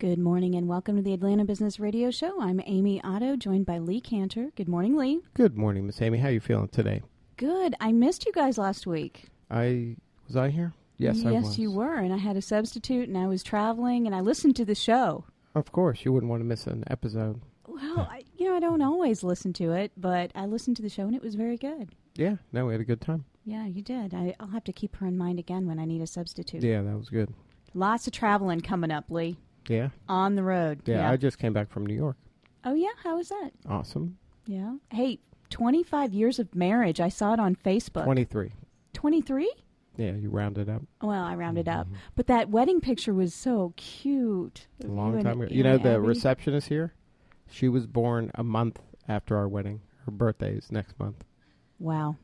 Good morning and welcome to the Atlanta Business Radio Show. I'm Amy Otto, joined by Lee Cantor. Good morning, Lee. Good morning, Miss Amy. How are you feeling today? Good. I missed you guys last week. Was I here? Yes, I was. Yes, you were, and I had a substitute, and I was traveling, and I listened to the show. Of course, you wouldn't want to miss an episode. Well, I don't always listen to it, but I listened to the show, and it was very good. Yeah, no, we had a good time. Yeah, you did. I'll have to keep her in mind again when I need a substitute. Yeah, that was good. Lots of traveling coming up, Lee. Yeah? On the road. Yeah, I just came back from New York. Oh, yeah? How was that? Awesome. Yeah. Hey, 25 years of marriage. I saw it on Facebook. 23. 23? Yeah, you rounded up. Well, I rounded up. But that wedding picture was so cute. A long time ago. You know, the receptionist here, she was born a month after our wedding. Her birthday is next month. Wow.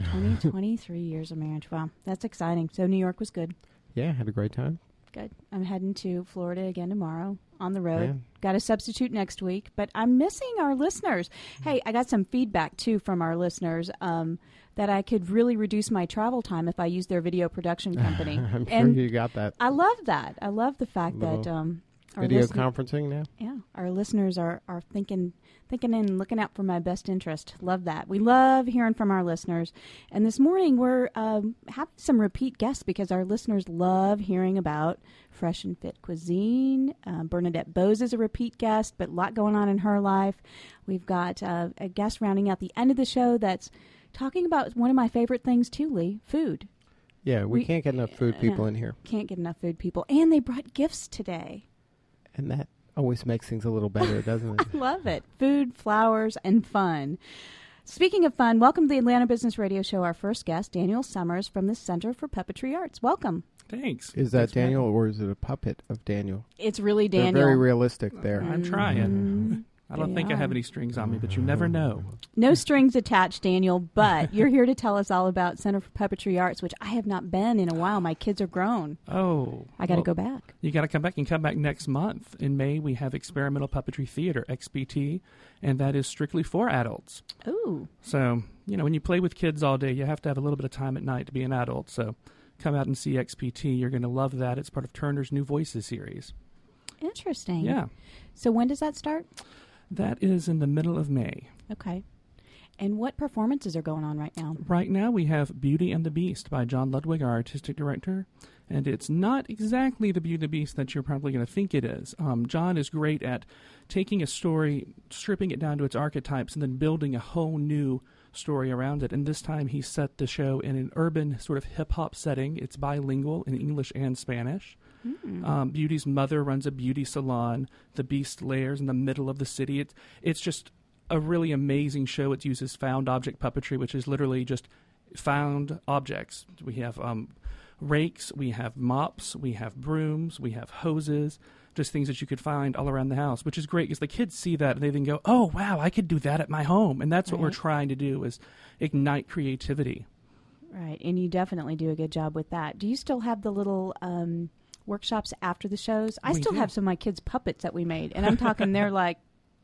23 years of marriage. Wow. That's exciting. So New York was good. Yeah, had a great time. Good. I'm heading to Florida again tomorrow on the road. Man. Got a substitute next week, but I'm missing our listeners. Hey, I got some feedback, too, from our listeners that I could really reduce my travel time if I used their video production company. I'm sure you got that. I love that. I love the fact that our video conferencing now? Yeah. Our listeners are thinking and looking out for my best interest. Love that. We love hearing from our listeners. And this morning we're having some repeat guests because our listeners love hearing about Fresh and Fit Cuisine. Bernadette Bose is a repeat guest, but a lot going on in her life. We've got a guest rounding out the end of the show that's talking about one of my favorite things too, Lee, food. Yeah, we can't get enough food people in here. Can't get enough food people. And they brought gifts today. And that always makes things a little better, doesn't it? I love it. Food, flowers, and fun. Speaking of fun, welcome to the Atlanta Business Radio Show. Our first guest, Daniel Summers from the Center for Puppetry Arts. Welcome. Thanks. Is that Daniel or is it a puppet of Daniel? It's really Daniel. They're very realistic there. I'm trying. I don't think I have any strings on me, but you never know. No strings attached, Daniel, but you're here to tell us all about Center for Puppetry Arts, which I have not been in a while. My kids are grown. Oh. I got to go back. You got to come back and come back next month. In May, we have Experimental Puppetry Theater, XPT, and that is strictly for adults. Ooh. So, when you play with kids all day, you have to have a little bit of time at night to be an adult. So come out and see XPT. You're going to love that. It's part of Turner's New Voices series. Interesting. Yeah. So when does that start? That is in the middle of May. Okay. And what performances are going on right now? Right now we have Beauty and the Beast by John Ludwig, our artistic director. And it's not exactly the Beauty and the Beast that you're probably going to think it is. John is great at taking a story, stripping it down to its archetypes, and then building a whole new story around it. And this time he set the show in an urban sort of hip-hop setting. It's bilingual in English and Spanish. Beauty's mother runs a beauty salon. The Beast lairs in the middle of the city. It's just a really amazing show. It uses found object puppetry, which is literally just found objects. We have rakes, we have mops, we have brooms, we have hoses, just things that you could find all around the house, which is great because the kids see that and they then go, oh, wow, I could do that at my home. And that's what we're trying to do is ignite creativity. Right, and you definitely do a good job with that. Do you still have the little workshops after the shows? I still have some of my kids' puppets that we made, and I'm talking they're like,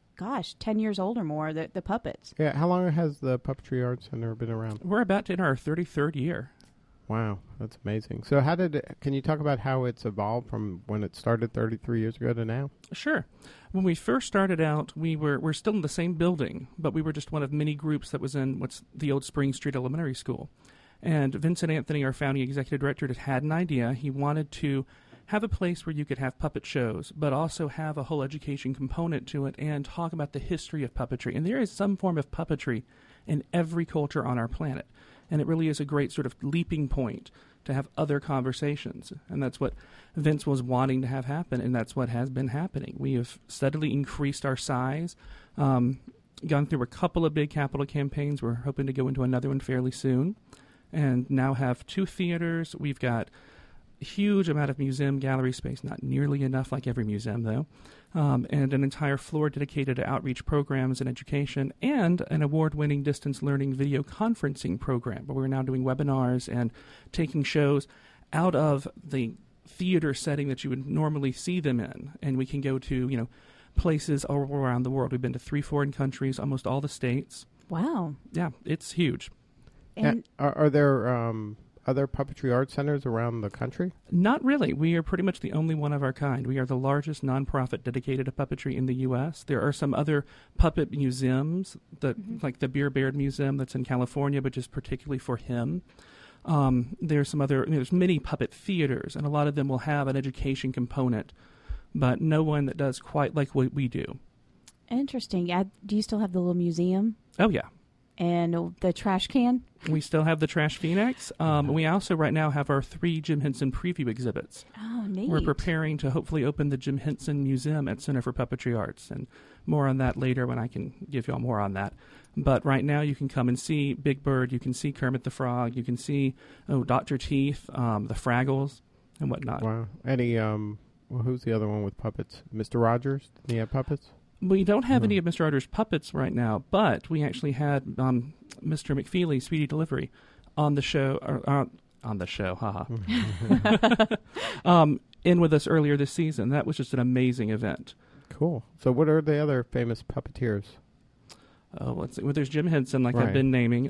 10 years old or more, the puppets. Yeah, how long has the Puppetry Arts Center been around? We're about to enter our 33rd year. Wow, that's amazing. So can you talk about how it's evolved from when it started 33 years ago to now? Sure. When we first started out, we're still in the same building, but we were just one of many groups that was in what's the old Spring Street Elementary School. And Vincent Anthony, our founding executive director, had an idea. He wanted to have a place where you could have puppet shows, but also have a whole education component to it and talk about the history of puppetry. And there is some form of puppetry in every culture on our planet. And it really is a great sort of leaping point to have other conversations. And that's what Vince was wanting to have happen, and that's what has been happening. We have steadily increased our size, gone through a couple of big capital campaigns. We're hoping to go into another one fairly soon, and now have 2 theaters. We've got a huge amount of museum gallery space, not nearly enough like every museum, though, and an entire floor dedicated to outreach programs and education, and an award-winning distance learning video conferencing program where we're now doing webinars and taking shows out of the theater setting that you would normally see them in, and we can go to, places all around the world. We've been to 3 foreign countries, almost all the states. Wow. Yeah, it's huge. And are there other puppetry art centers around the country? Not really. We are pretty much the only one of our kind. We are the largest nonprofit dedicated to puppetry in the U.S. There are some other puppet museums, like the Beer Baird Museum that's in California, which is particularly for him. There's many puppet theaters, and a lot of them will have an education component, but no one that does quite like what we do. Interesting. Do you still have the little museum? Oh, yeah. And the trash can? We still have the Trash Phoenix. We also right now have our 3 Jim Henson preview exhibits. Oh, neat. We're preparing to hopefully open the Jim Henson Museum at Center for Puppetry Arts, and more on that later when I can give you all more on that. But right now you can come and see Big Bird, you can see Kermit the Frog, you can see Dr. Teeth, the Fraggles, and whatnot. Wow. Any, who's the other one with puppets? Mr. Rogers? Did he have puppets? We don't have any of Mr. Rogers' puppets right now, but we actually had Mr. McFeely, Speedy Delivery, on the show, haha. In with us earlier this season. That was just an amazing event. Cool. So what are the other famous puppeteers? Let's see. Well, there's Jim Henson, like right. I've been naming.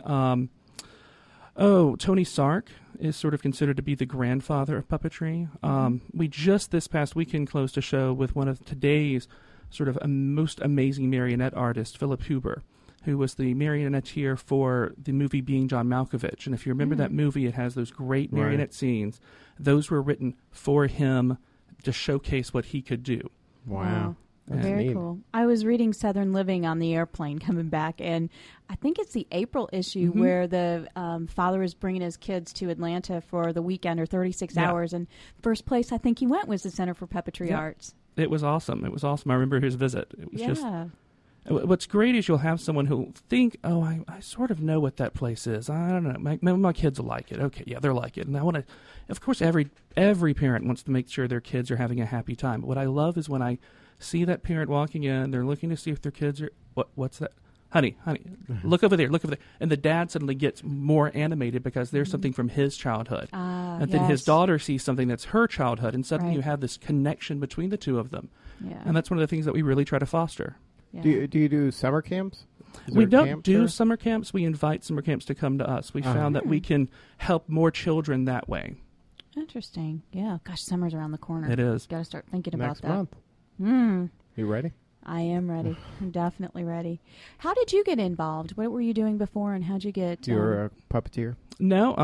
Tony Sark is sort of considered to be the grandfather of puppetry. We just this past weekend closed a show with one of today's sort of most amazing marionette artist, Philip Huber, who was the marionetteer for the movie Being John Malkovich. And if you remember that movie, it has those great marionette scenes. Those were written for him to showcase what he could do. Wow. Very neat. cool. I was reading Southern Living on the airplane coming back, and I think it's the April issue where the father is bringing his kids to Atlanta for the weekend or 36 hours, and first place I think he went was the Center for Puppetry Arts. It was awesome. It was awesome. I remember his visit. It was just... What's great is you'll have someone who'll think, I sort of know what that place is. I don't know. My kids will like it. Okay, yeah, they'll like it. And I want to... Of course, every parent wants to make sure their kids are having a happy time. But what I love is when I see that parent walking in, they're looking to see if their kids are... What's that? Honey, look over there, And the dad suddenly gets more animated because there's something from his childhood. And then his daughter sees something that's her childhood, and suddenly you have this connection between the two of them. Yeah. And that's one of the things that we really try to foster. Yeah. Do you do summer camps? We don't do summer camps. We invite summer camps to come to us. We found that we can help more children that way. Interesting. Yeah. Gosh, summer's around the corner. It is. Got to start thinking about that. Next month. You ready? I am ready. I'm definitely ready. How did you get involved? What were you doing before, and how'd you get... You're a puppeteer? No.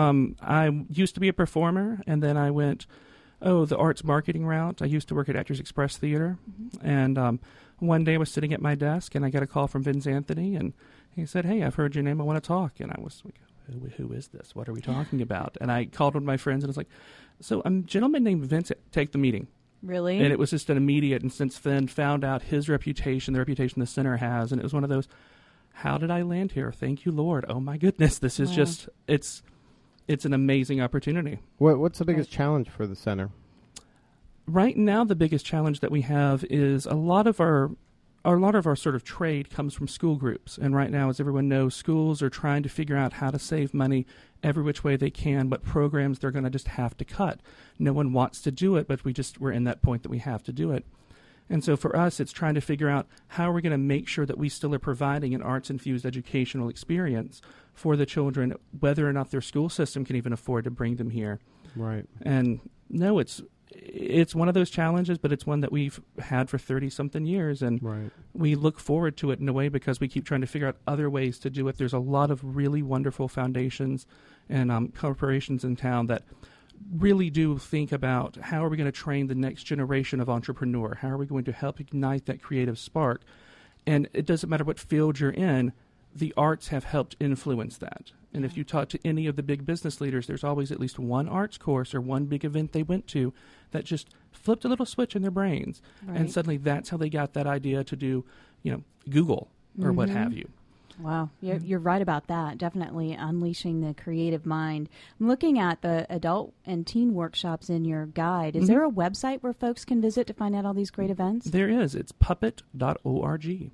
I used to be a performer, and then I went, the arts marketing route. I used to work at Actors Express Theater, and one day I was sitting at my desk, and I got a call from Vince Anthony, and he said, "Hey, I've heard your name. I want to talk." And I was like, who is this? What are we talking about? And I called one of my friends, and I was like, "So a gentleman named Vince, take the meeting." Really? And it was just an immediate, and since then found out his reputation, the reputation the center has, and it was one of those, how did I land here? Thank you, Lord. Oh my goodness, this is just, it's an amazing opportunity. What's the biggest challenge for the center? Right now, the biggest challenge that we have is a lot of our sort of trade comes from school groups. And right now, as everyone knows, schools are trying to figure out how to save money every which way they can, what programs they're going to just have to cut. No one wants to do it, but we're in that point that we have to do it. And so for us, it's trying to figure out how are we going to make sure that we still are providing an arts-infused educational experience for the children, whether or not their school system can even afford to bring them here. Right. And no, it's one of those challenges, but it's one that we've had for 30-something years, and we look forward to it in a way because we keep trying to figure out other ways to do it. There's a lot of really wonderful foundations and corporations in town that really do think about how are we going to train the next generation of entrepreneur? How are we going to help ignite that creative spark? And it doesn't matter what field you're in, the arts have helped influence that. And if you talk to any of the big business leaders, there's always at least one arts course or one big event they went to that just flipped a little switch in their brains. And suddenly that's how they got that idea to do, Google or what have you. Wow. You're right about that. Definitely unleashing the creative mind. I'm looking at the adult and teen workshops in your guide. Is there a website where folks can visit to find out all these great events? There is. It's puppet.org.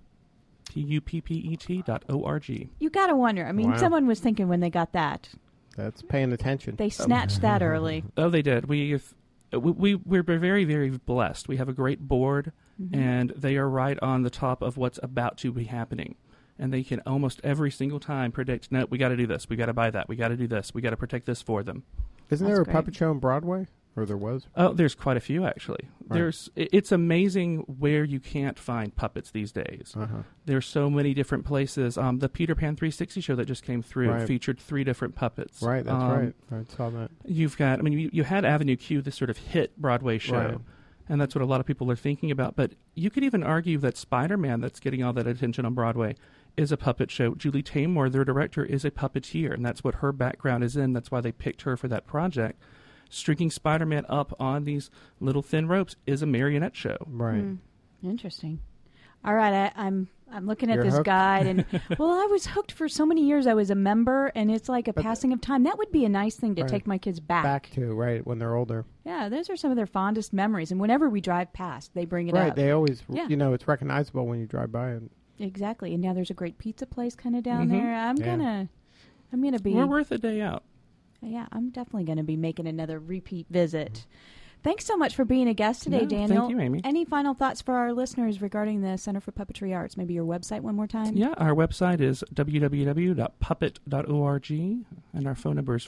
puppet.org. You got to wonder. I mean, someone was thinking when they got that. That's paying attention. They snatched that early. Oh, they did. We're very, very blessed. We have a great board, and they are right on the top of what's about to be happening. and they can almost every single time predict, no, we got to do this, we got to buy that, we got to do this, we got to protect this for them. Isn't there a puppet show on Broadway? Or there was? Oh, there's quite a few, actually. Right. It's amazing where you can't find puppets these days. There's so many different places. The Peter Pan 360 show that just came through featured 3 different puppets. Right, that's right. I saw that. You've got, I mean, you had Avenue Q, this sort of hit Broadway show, and that's what a lot of people are thinking about. But you could even argue that Spider-Man, that's getting all that attention on Broadway, is a puppet show. Julie Taymor, their director, is a puppeteer, and that's what her background is in. That's why they picked her for that project. Stringing Spider-Man up on these little thin ropes is a marionette show. Right. Interesting. All right, I'm looking at this hooked? guide, and well, I was hooked for so many years. I was a member, and it's like a passing of time. That would be a nice thing to take my kids back to, when they're older. Yeah, those are some of their fondest memories, and whenever we drive past, they bring it up. Right, they always, it's recognizable when you drive by it. Exactly, and now there's a great pizza place kind of down there. I'm gonna be. We're worth a day out. Yeah, I'm definitely going to be making another repeat visit. Thanks so much for being a guest today, Daniel. Thank you, Amy. Any final thoughts for our listeners regarding the Center for Puppetry Arts? Maybe your website one more time? Yeah, our website is www.puppet.org, and our phone number is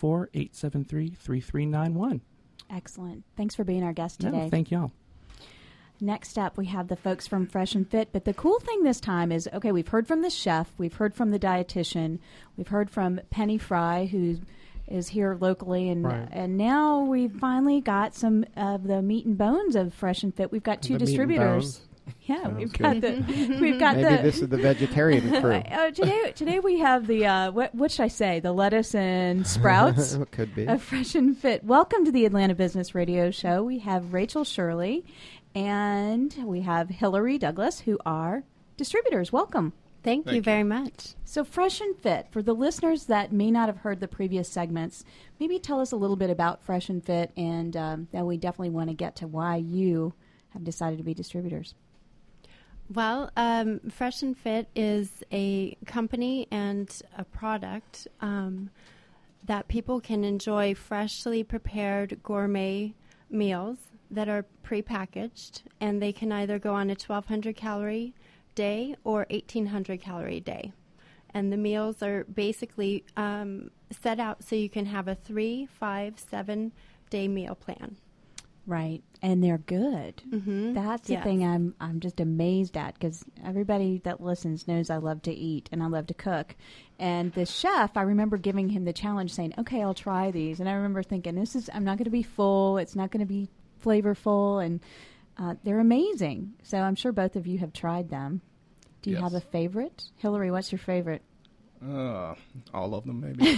404-873-3391. Excellent. Thanks for being our guest today. Yeah, thank y'all. Next up, we have the folks from Fresh and Fit. But the cool thing this time is, okay, we've heard from the chef, we've heard from the dietitian, we've heard from Penny Fry, who is here locally, and now we've finally got some of the meat and bones of Fresh and Fit. We've got 2 distributors. Yeah, Sounds we've good. got Maybe this is the vegetarian crew. Today we have the what should I say? The lettuce and sprouts. Could be. Of Fresh and Fit. Welcome to the Atlanta Business Radio Show. We have Rachel Shirley and we have Hillary Douglas, who are distributors. Welcome. Thank you very much. So Fresh and Fit, for the listeners that may not have heard the previous segments, maybe tell us a little bit about Fresh and Fit, and then we definitely want to get to why you have decided to be distributors. Well, Fresh and Fit is a company and a product that people can enjoy freshly prepared gourmet meals that are prepackaged, and they can either go on a 1,200 calorie day or 1,800 calorie day. And the meals are basically set out so you can have a 3, 5, 7 day meal plan. Right, and they're good. Mm-hmm. That's the thing I'm just amazed at, because everybody that listens knows I love to eat and I love to cook. And the chef, I remember giving him the challenge, saying, "Okay, I'll try these." And I remember thinking, I'm not going to be full. It's not going to be flavorful, and they're amazing. So I'm sure both of you have tried them. Do you have a favorite? Hillary, what's your favorite? All of them, maybe.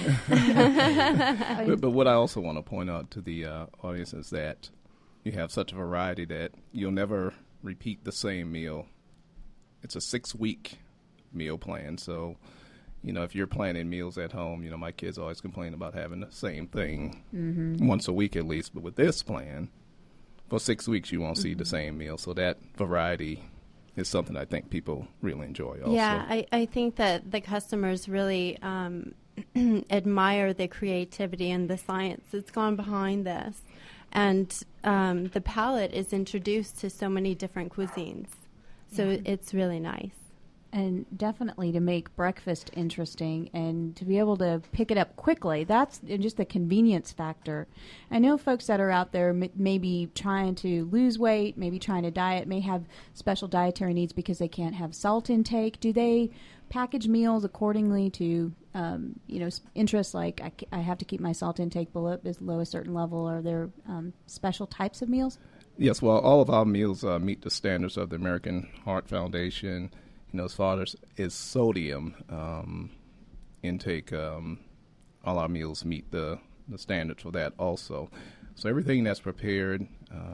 but what I also want to point out to the audience is that you have such a variety that you'll never repeat the same meal. It's a 6-week meal plan. So, if you're planning meals at home, my kids always complain about having the same thing once a week at least. But with this plan, for 6 weeks, you won't see the same meal. So that variety is something I think people really enjoy also. Yeah, I think that the customers really admire the creativity and the science that's gone behind this. And the palate is introduced to so many different cuisines. So it's really nice. And definitely to make breakfast interesting and to be able to pick it up quickly, that's just the convenience factor. I know folks that are out there maybe trying to lose weight, maybe trying to diet, may have special dietary needs because they can't have salt intake. Do they package meals accordingly to, interests like I have to keep my salt intake below a certain level? Are there special types of meals? Yes, well, all of our meals meet the standards of the American Heart Foundation. As far as sodium intake, all our meals meet the standards for that also. So everything that's prepared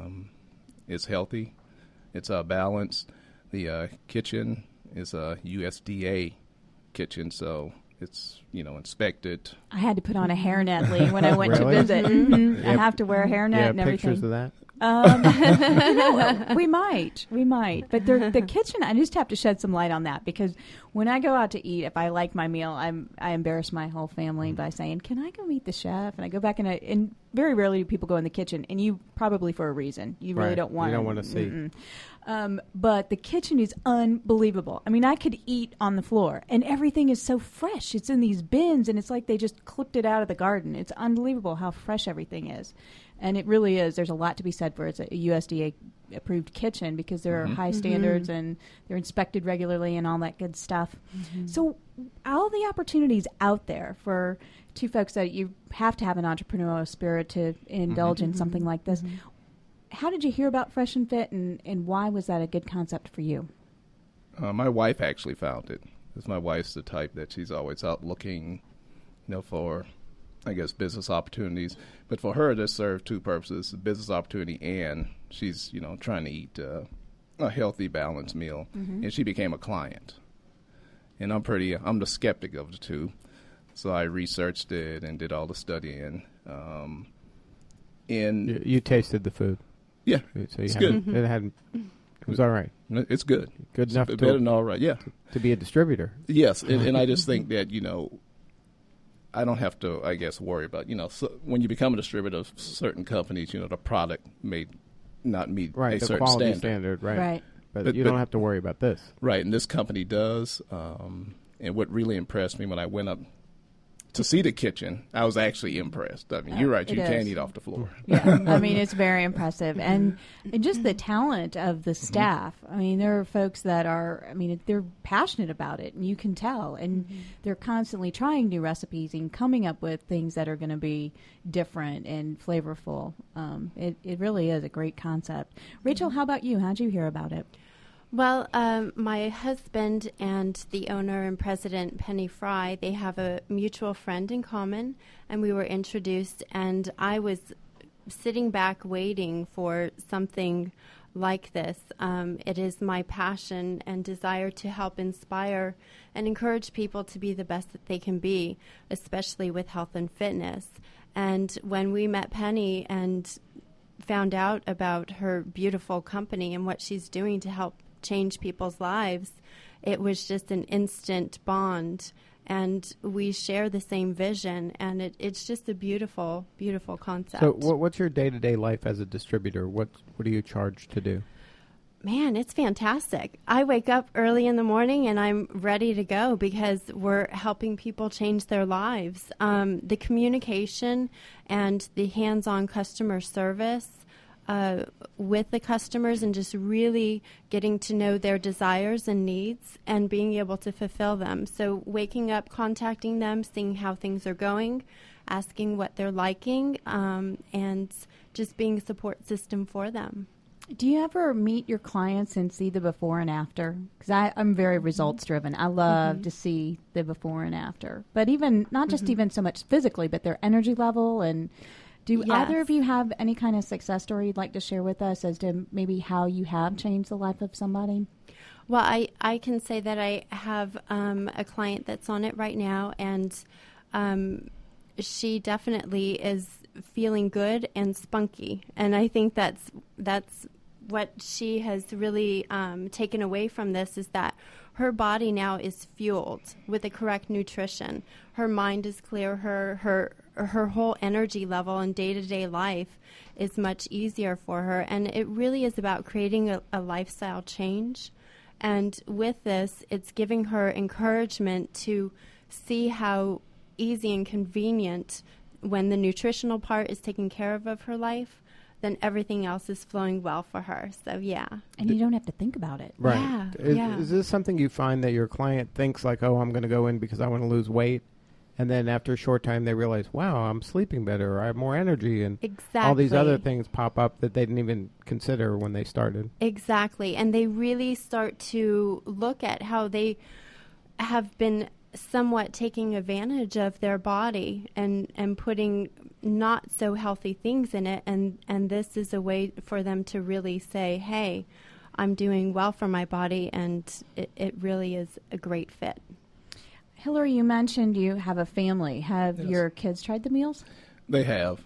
is healthy. It's balanced. The kitchen is a USDA kitchen, so it's, inspected. I had to put on a hairnet, Lee, when I went Really? to visit. Mm-hmm. I have to wear a hairnet and everything. Pictures of that? We might. But the kitchen, I just have to shed some light on that, because when I go out to eat, if I like my meal, I embarrass my whole family by saying, "Can I go meet the chef?" And I go back and very rarely do people go in the kitchen, and you probably for a reason. You really don't want. You don't want to see. But the kitchen is unbelievable. I mean, I could eat on the floor, and everything is so fresh. It's in these bins, and it's like they just clipped it out of the garden. It's unbelievable how fresh everything is. And it really is. There's a lot to be said for it's a USDA-approved kitchen because there are high standards, and they're inspected regularly and all that good stuff. So all the opportunities out there for two folks that you have to have an entrepreneurial spirit to indulge in something like this. How did you hear about Fresh and Fit, and why was that a good concept for you? My wife actually found it. Because my wife's the type that she's always out looking, for, I guess, business opportunities. But for her, this served two purposes: business opportunity, and she's, trying to eat a healthy, balanced meal. And she became a client. And I'm the skeptic of the two. So I researched it and did all the studying. You tasted the food. Yeah, so it's good. It was all right. It's good. Good enough. Better than all right, yeah. To be a distributor. Yes, and I just think that, I don't have to, I guess, worry about, so when you become a distributor of certain companies, the product may not meet a certain standard. Right. But you don't have to worry about this. Right, and this company does. And what really impressed me when I went up to see the kitchen, I was actually impressed. I mean, you're right. You can't eat off the floor. Yeah, I mean, it's very impressive. And just the talent of the staff. I mean, there are folks that they're passionate about it, and you can tell. And they're constantly trying new recipes and coming up with things that are going to be different and flavorful. It really is a great concept. Rachel, how about you? How'd you hear about it? Well, my husband and the owner and president, Penny Fry, they have a mutual friend in common, and we were introduced, and I was sitting back waiting for something like this. It is my passion and desire to help inspire and encourage people to be the best that they can be, especially with health and fitness. And when we met Penny and found out about her beautiful company and what she's doing to help change people's lives, it was just an instant bond, and we share the same vision, and it's just a beautiful, beautiful concept. So what's your day-to-day life as a distributor? What do you charge to do? Man, it's fantastic. I wake up early in the morning and I'm ready to go because we're helping people change their lives. The communication and the hands-on customer service with the customers, and just really getting to know their desires and needs and being able to fulfill them. So waking up, contacting them, seeing how things are going, asking what they're liking, and just being a support system for them. Do you ever meet your clients and see the before and after? Because I'm very results driven. I love to see the before and after. But even, not just even so much physically, but their energy level. And do either of you have any kind of success story you'd like to share with us as to maybe how you have changed the life of somebody? Well, I can say that I have a client that's on it right now, and she definitely is feeling good and spunky. And I think that's what she has really taken away from this, is that her body now is fueled with the correct nutrition. Her mind is clear. Her whole energy level in day-to-day life is much easier for her. And it really is about creating a lifestyle change. And with this, it's giving her encouragement to see how easy and convenient, when the nutritional part is taken care of her life, then everything else is flowing well for her. So, yeah. And you don't have to think about it. Right. Yeah. Is this something you find that your client thinks like, oh, I'm going to go in because I want to lose weight? And then after a short time, they realize, wow, I'm sleeping better, or I have more energy, and all these other things pop up that they didn't even consider when they started. Exactly. And they really start to look at how they have been somewhat taking advantage of their body and putting not so healthy things in it. And this is a way for them to really say, hey, I'm doing well for my body, and it really is a great fit. Hillary, you mentioned you have a family. Have your kids tried the meals? They have.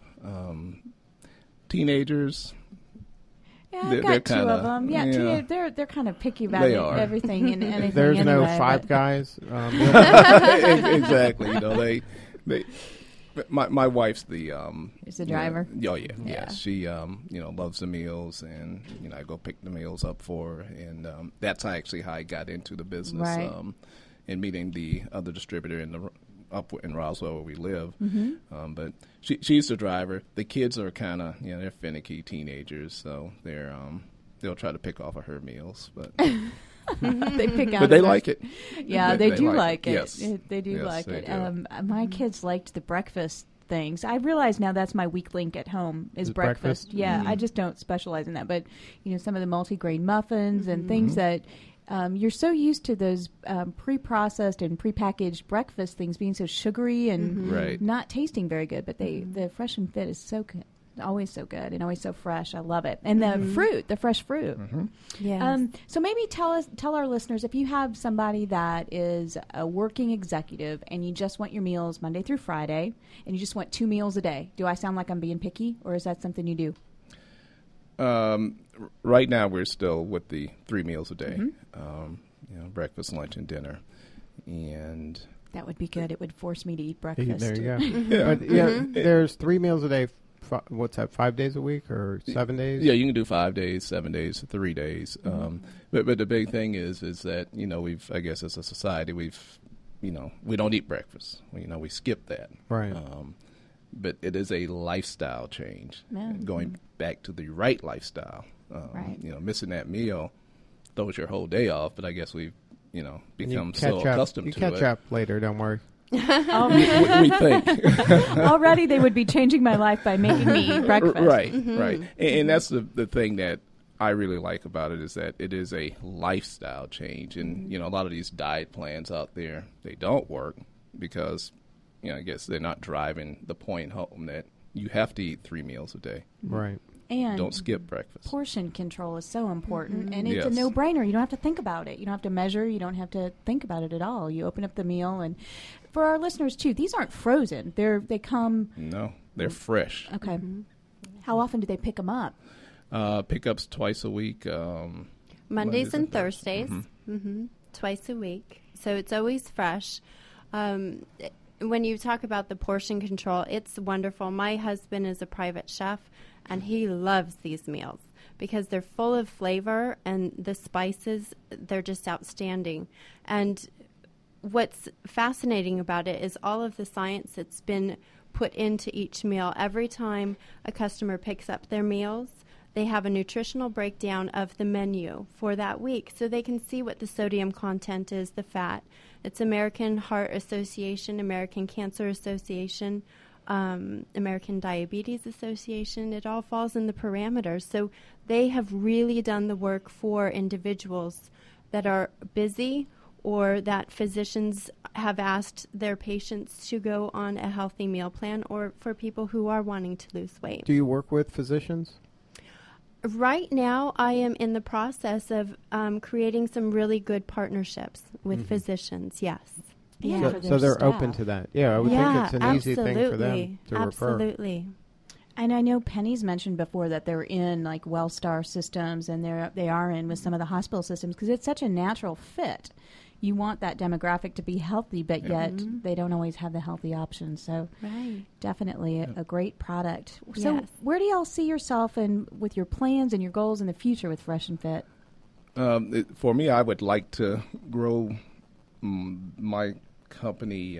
Teenagers. Yeah, I've got two of them. Yeah, they're kind of picky about everything and anything. There's no Five Guys. Exactly. My wife's the is the driver. Yeah. She loves the meals, and I go pick the meals up for her, and that's actually how I got into the business. Right. And meeting the other distributor up in Roswell where we live. But she's the driver. The kids are kind of they're finicky teenagers, so they'll try to pick off of her meals, but. They pick out, but they like it. Yeah, they do like it. Yes, they do like they it. do. My kids liked the breakfast things. I realize now that's my weak link at home is breakfast. Yeah, I just don't specialize in that. But some of the multigrain muffins and things that you're so used to those pre-processed and pre-packaged breakfast things being so sugary and not tasting very good. But the Fresh and Fit is so good. Always so good and always so fresh. I love it. And the fresh fruit. Yes. So maybe tell our listeners, if you have somebody that is a working executive and you just want your meals Monday through Friday and you just want 2 meals a day, do I sound like I'm being picky, or is that something you do? Right now we're still with the 3 meals a day, breakfast, lunch, and dinner. And that would be good. It would force me to eat breakfast. There you go. There's 3 meals a day. What's that, 5 days a week or 7 days? Yeah, you can do 5 days, 7 days, 3 days. But the big thing is that, we've, I guess as a society, we don't eat breakfast. We skip that. Right. But it is a lifestyle change. Yeah. Going back to the right lifestyle. Right. Missing that meal throws your whole day off, but I guess we've, become so accustomed to it. You catch up later, don't worry. we think. Already they would be changing my life by making me eat breakfast. Right. And that's the thing that I really like about it, is that it is a lifestyle change. And, a lot of these diet plans out there, they don't work because, I guess they're not driving the point home that you have to eat 3 meals a day. Right. And don't skip breakfast. Portion control is so important, and it's a no-brainer. You don't have to think about it. You don't have to measure. You don't have to think about it at all. You open up the meal, and for our listeners too, these aren't frozen. They come. No, they're fresh. Okay. How often do they pick them up? Pickups twice a week. Mondays and Thursdays. Twice a week. So it's always fresh. When you talk about the portion control, it's wonderful. My husband is a private chef, and he loves these meals because they're full of flavor, and the spices, they're just outstanding. And what's fascinating about it is all of the science that's been put into each meal. Every time a customer picks up their meals, they have a nutritional breakdown of the menu for that week so they can see what the sodium content is, the fat. It's American Heart Association, American Cancer Association, American Diabetes Association. It all falls in the parameters. So they have really done the work for individuals that are busy or that physicians have asked their patients to go on a healthy meal plan, or for people who are wanting to lose weight. Do you work with physicians? Right now, I am in the process of creating some really good partnerships with physicians, yes. Yeah, so they're open to that. Yeah, I would think it's an easy thing for them to refer. Absolutely. And I know Penny's mentioned before that they're in like WellStar systems, and they are in with some of the hospital systems because it's such a natural fit. You want that demographic to be healthy, but yet they don't always have the healthy options. So definitely a great product. So where do y'all see yourself and with your plans and your goals in the future with Fresh and Fit? For me, I would like to grow my company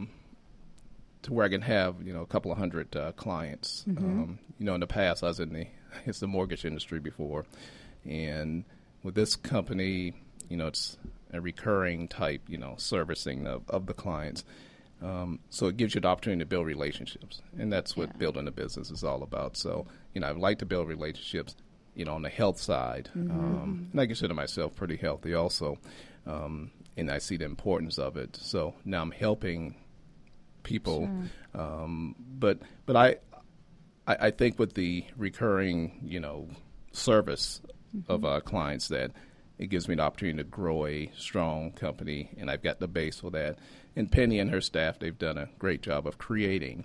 to where I can have, a couple of hundred clients. In the past, I was in the mortgage industry before. And with this company, it's a recurring type, servicing of the clients. So it gives you the opportunity to build relationships. And that's what building a business is all about. So, I'd like to build relationships, on the health side. And I consider myself pretty healthy also. And I see the importance of it. So now I'm helping people. But I think with the recurring, service of our clients, that it gives me the opportunity to grow a strong company, and I've got the base for that. And Penny and her staff, they've done a great job of creating,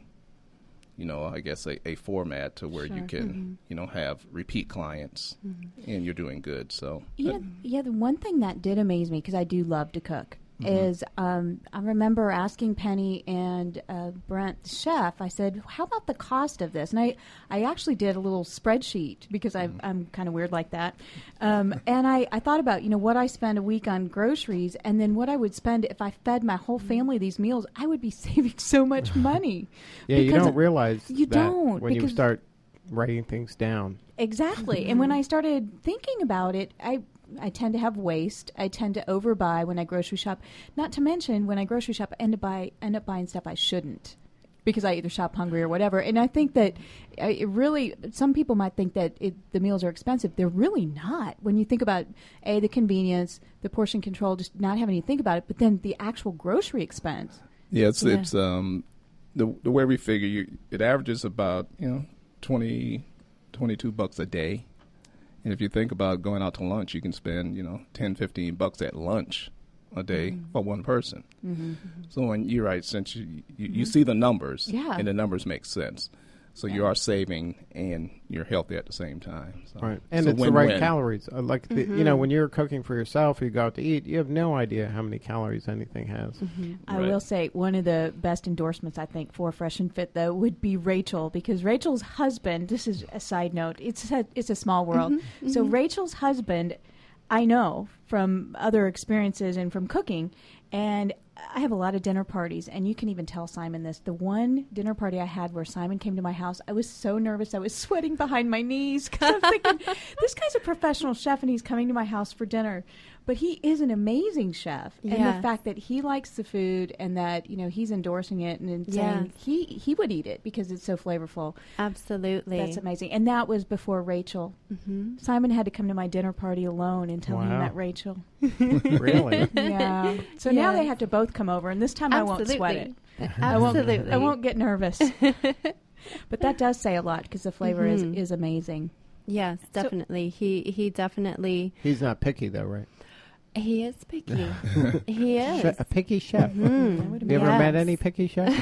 I guess a format to where you can, have repeat clients, and you're doing good. So the one thing that did amaze me, because I do love to cook, is I remember asking Penny and Brent, the chef, I said, how about the cost of this? And I actually did a little spreadsheet because I'm kind of weird like that. And I thought about, what I spend a week on groceries and then what I would spend if I fed my whole family these meals. I would be saving so much money. Yeah, you don't realize you that don't, when you start writing things down. Exactly. And when I started thinking about it, I tend to have waste. I tend to overbuy when I grocery shop. Not to mention, when I grocery shop, I end up buying stuff I shouldn't because I either shop hungry or whatever. And I think that some people might think that the meals are expensive. They're really not. When you think about, the convenience, the portion control, just not having to think about it, but then the actual grocery expense. Yeah, it's the way we figure, it averages about, $22 a day. And if you think about going out to lunch, you can spend, $10-15 at lunch a day for one person. Mm-hmm. So when you're right, since you see the numbers, and the numbers make sense. So you are saving and you're healthy at the same time. So, right. And it's the right calories. When you're cooking for yourself, you go out to eat, you have no idea how many calories anything has. Mm-hmm. I will say one of the best endorsements, I think, for Fresh and Fit, though, would be Rachel, because Rachel's husband, this is a side note, it's a small world. Mm-hmm. So Rachel's husband, I know from other experiences and from cooking, and I have a lot of dinner parties, and you can even tell Simon this. The one dinner party I had where Simon came to my house, I was so nervous. I was sweating behind my knees because I'm thinking, this guy's a professional chef, and he's coming to my house for dinner. But he is an amazing chef. Yes. And the fact that he likes the food and that, he's endorsing it and saying he would eat it because it's so flavorful. Absolutely. That's amazing. And that was before Rachel. Mm-hmm. Simon had to come to my dinner party alone until he met Rachel. Really? Yeah. So now they have to both come over, and this time I won't sweat it. Absolutely. I won't get nervous. But that does say a lot because the flavor is amazing. Yes, definitely. So, he definitely... He's not picky, though, right? He is picky. He is. A picky chef. Mm-hmm. You ever met any picky chefs?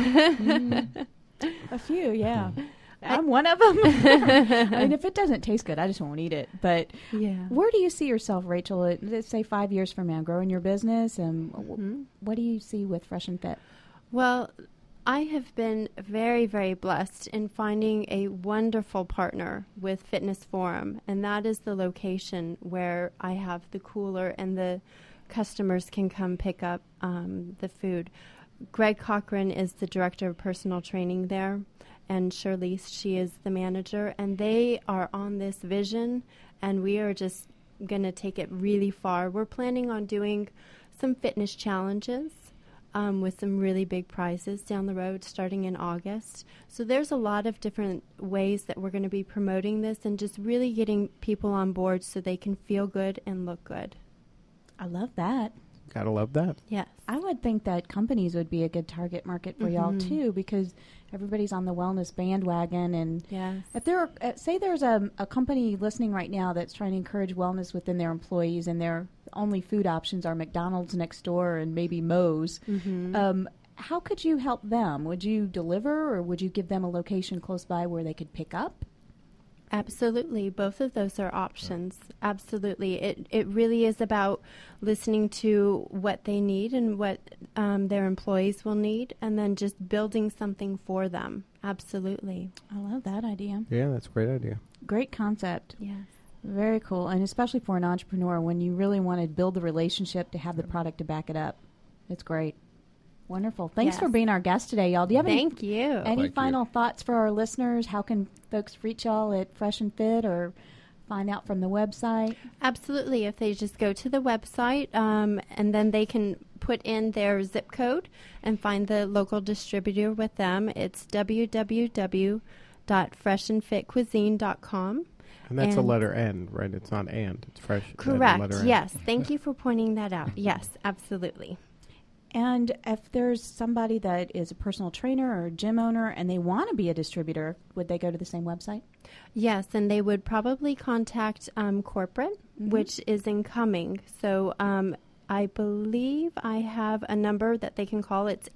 A few, yeah. I'm one of them. I mean, if it doesn't taste good, I just won't eat it. But where do you see yourself, Rachel, let's say 5 years from now, growing your business? And what do you see with Fresh and Fit? Well, I have been very, very blessed in finding a wonderful partner with Fitness Forum, and that is the location where I have the cooler and the customers can come pick up the food. Greg Cochran is the director of personal training there, and Shirley, she is the manager, and they are on this vision, and we are just going to take it really far. We're planning on doing some fitness challenges with some really big prizes down the road starting in August. So there's a lot of different ways that we're going to be promoting this and just really getting people on board so they can feel good and look good. I love that. Gotta love that. Yes. I would think that companies would be a good target market for y'all, too, because everybody's on the wellness bandwagon. And if there are, say there's a company listening right now that's trying to encourage wellness within their employees and their only food options are McDonald's next door and maybe Moe's, how could you help them? Would you deliver, or would you give them a location close by where they could pick up? Absolutely. Both of those are options. Absolutely. It really is about listening to what they need and what their employees will need, and then just building something for them. Absolutely. I love that idea. Yeah, that's a great idea. Great concept. Yes. Very cool. And especially for an entrepreneur, when you really want to build the relationship to have the product to back it up. It's great. Wonderful. Thanks for being our guest today, y'all. Do you have any final thoughts for our listeners? How can folks reach y'all at Fresh and Fit or find out from the website? Absolutely. If they just go to the website and then they can put in their zip code and find the local distributor with them. It's www.freshandfitcuisine.com. And that's a letter N, right? It's not and. It's fresh. Correct. Yes. Thank you for pointing that out. Yes, absolutely. And if there's somebody that is a personal trainer or a gym owner and they want to be a distributor, would they go to the same website? Yes, and they would probably contact corporate, which is incoming. So I believe I have a number that they can call. It's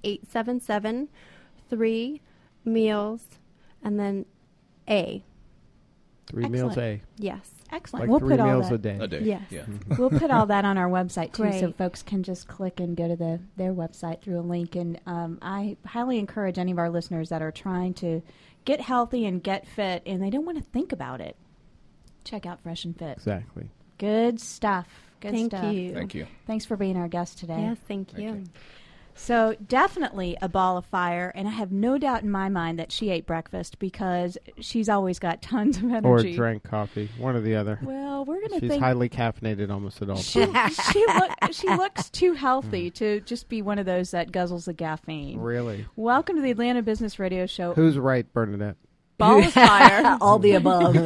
877-3-MEALS and then A. 3 Meals A. Yes. Excellent. Like we'll 3 put all meals that. a day. Yes. Yeah. We'll put all that on our website too, Great. so folks can just click and go to their website through a link. And I highly encourage any of our listeners that are trying to get healthy and get fit, and they don't want to think about it. Check out Fresh and Fit. Exactly. Good stuff. Good stuff. Thank you. Thank you. Thanks for being our guest today. Yes, thank you. you. So definitely a ball of fire, and I have no doubt in my mind that she ate breakfast because she's always got tons of Or energy. drank coffee. One or the other. Well, we're going to She's think highly caffeinated almost at all times. she looks too healthy to just be one of those that guzzles the caffeine. Really? Welcome to the Atlanta Business Radio Show. Who's right, Bernadette? Ball of fire. All the above.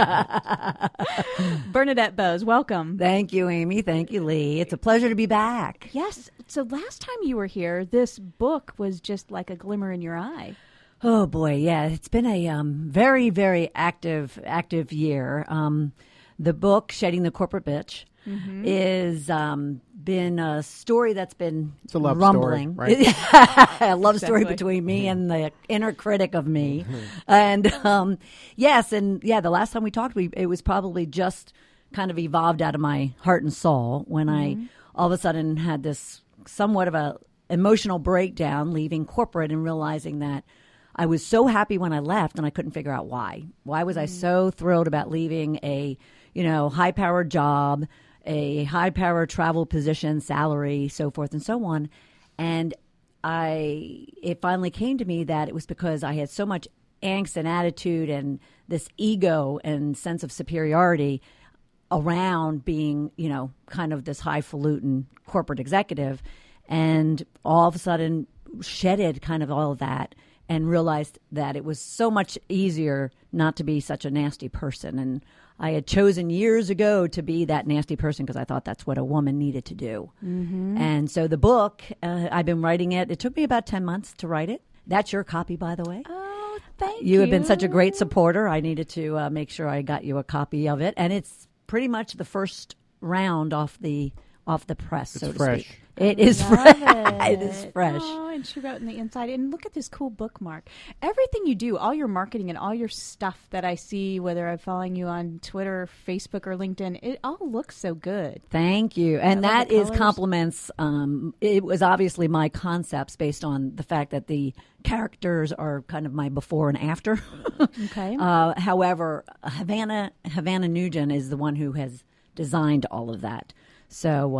Bernadette Bose, welcome. Thank you, Amy. Thank you, Lee. It's a pleasure to be back. Yes. So last time you were here, this book was just like a glimmer in your eye. Oh boy, yeah, it's been a very, very active year. The book "Shedding the Corporate Bitch" is been a story that's been It's a love rumbling. story, right? A love story Exactly. between me and the inner critic of me. And yes, and yeah, the last time we talked, it was probably just kind of evolved out of my heart and soul when I all of a sudden had this somewhat of a emotional breakdown leaving corporate and realizing that I was so happy when I left and I couldn't figure out why. Why was I so thrilled about leaving a, high-powered job, a high-powered travel position, salary, so forth and so on. And it finally came to me that it was because I had so much angst and attitude and this ego and sense of superiority around being, kind of this highfalutin corporate executive, and all of a sudden shedded kind of all of that and realized that it was so much easier not to be such a nasty person. And I had chosen years ago to be that nasty person because I thought that's what a woman needed to do. And so the book, I've been writing it. It took me about 10 months to write it. That's your copy, by the way. Oh, thank you. You have been such a great supporter. I needed to make sure I got you a copy of it. And it's pretty much the first round off the press, so to fresh. speak. It is Love fresh. it. It is fresh. Oh, and she wrote in the inside. And look at this cool bookmark. Everything you do, all your marketing and all your stuff that I see, whether I'm following you on Twitter, Facebook, or LinkedIn, it all looks so good. Thank you. And I love that the is colors. compliments. It was obviously my concepts based on the fact that the characters are kind of my before and after. Okay. However, Havana Nugent is the one who has designed all of that. So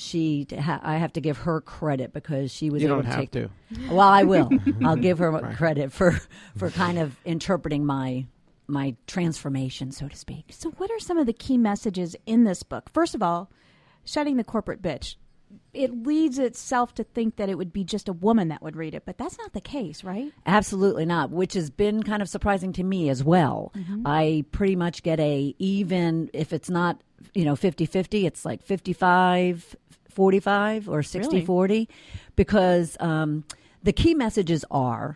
I have to give her credit because she was You able don't to have take. to. Well, I will. I'll give her credit for kind of interpreting my transformation, so to speak. So what are some of the key messages in this book? First of all, Shedding the Corporate Bitch. It leads itself to think that it would be just a woman that would read it, but that's not the case, right? Absolutely not, which has been kind of surprising to me as well. I pretty much get even, if it's not, 50-50, it's like 55-45 or 60-40, because the key messages are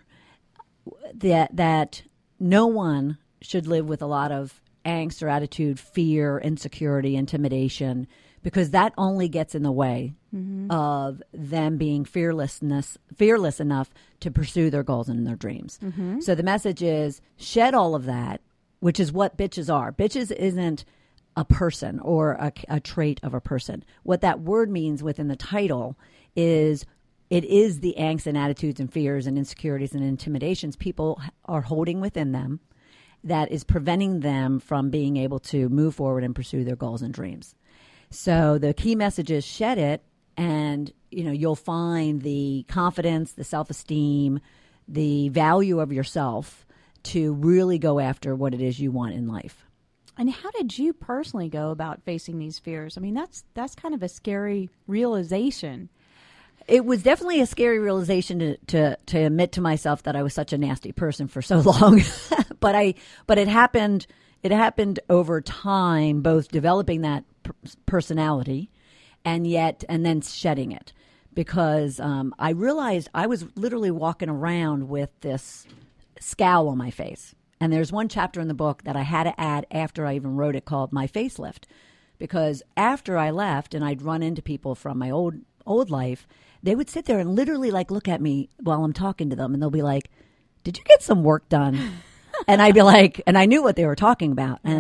that no one should live with a lot of angst or attitude, fear, insecurity, intimidation, because that only gets in the way of them being fearless enough to pursue their goals and their dreams. So the message is shed all of that, which is what bitches are. Bitches isn't a person or a trait of a person. What that word means within the title is it is the angst and attitudes and fears and insecurities and intimidations people are holding within them that is preventing them from being able to move forward and pursue their goals and dreams. So the key message is shed it, and you'll find the confidence, the self-esteem, the value of yourself to really go after what it is you want in life. And how did you personally go about facing these fears? I mean, that's kind of a scary realization. It was definitely a scary realization to admit to myself that I was such a nasty person for so long. but it happened It happened over time, both developing that personality and then shedding it. Because I realized I was literally walking around with this scowl on my face. And there's one chapter in the book that I had to add after I even wrote it called My Facelift. Because after I left and I'd run into people from my old life, they would sit there and literally look at me while I'm talking to them. And they'll be like, did you get some work done? And I'd be like, and I knew what they were talking about. And right.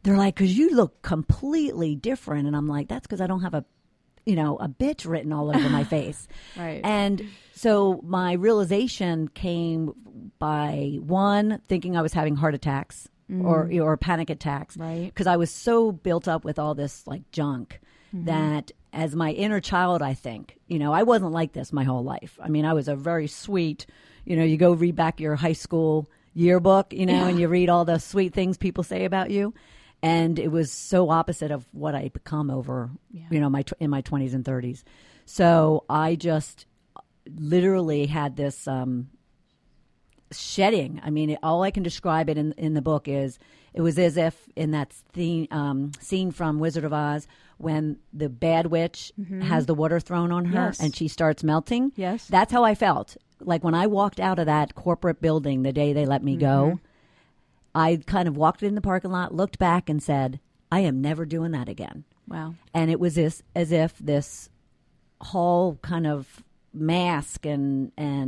they're like, because you look completely different. And I'm like, that's because I don't have a bitch written all over my face. Right. And so my realization came by, one, thinking I was having heart attacks or panic attacks. Right. Because I was so built up with all this like junk that as my inner child, I think, I wasn't like this my whole life. I mean, I was a very sweet, you go read back your high school yearbook, and you read all the sweet things people say about you. And it was so opposite of what I become over, in my 20s and 30s. So I just literally had this shedding. I mean, all I can describe it in the book is it was as if in that scene from Wizard of Oz when the bad witch has the water thrown on her and she starts melting. Yes. That's how I felt. Like when I walked out of that corporate building the day they let me go, I kind of walked in the parking lot, looked back and said, I am never doing that again. Wow. And it was as if this whole kind of mask and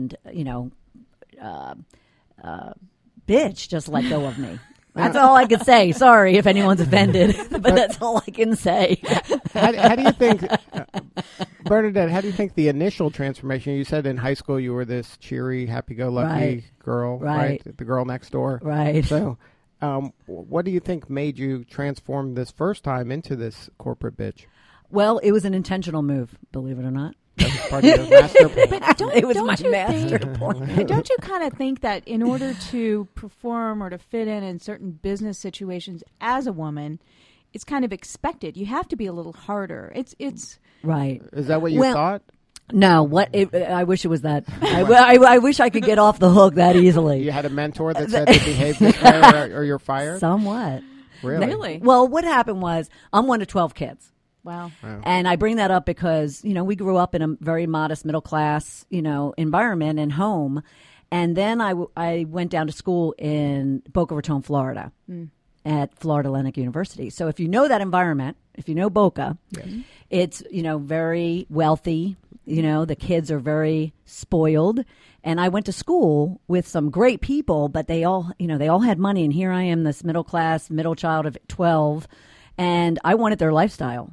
bitch just let go of me. That's all I could say. Sorry if anyone's offended, but that's all I can say. How do you think, Bernadette, how do you think the initial transformation, you said in high school you were this cheery, happy-go-lucky girl, right? The girl next door. Right. So what do you think made you transform this first time into this corporate bitch? Well, it was an intentional move, believe it or not. That was part of your master plan. It was my master plan. Don't you kind of think that in order to perform or to fit in certain business situations as a woman, it's kind of expected. You have to be a little harder. It's right. Is that what you thought? No. I wish it was that. I wish I could get off the hook that easily. You had a mentor that said to behave this way or you're fired? Somewhat. Really? Well, what happened was I'm one of 12 kids. Wow. And I bring that up because, we grew up in a very modest middle class, environment and home. And then I went down to school in Boca Raton, Florida at Florida Atlantic University. So if you know that environment, if you know Boca, it's, very wealthy. The kids are very spoiled. And I went to school with some great people, but they all had money. And here I am, this middle child of 12, and I wanted their lifestyle.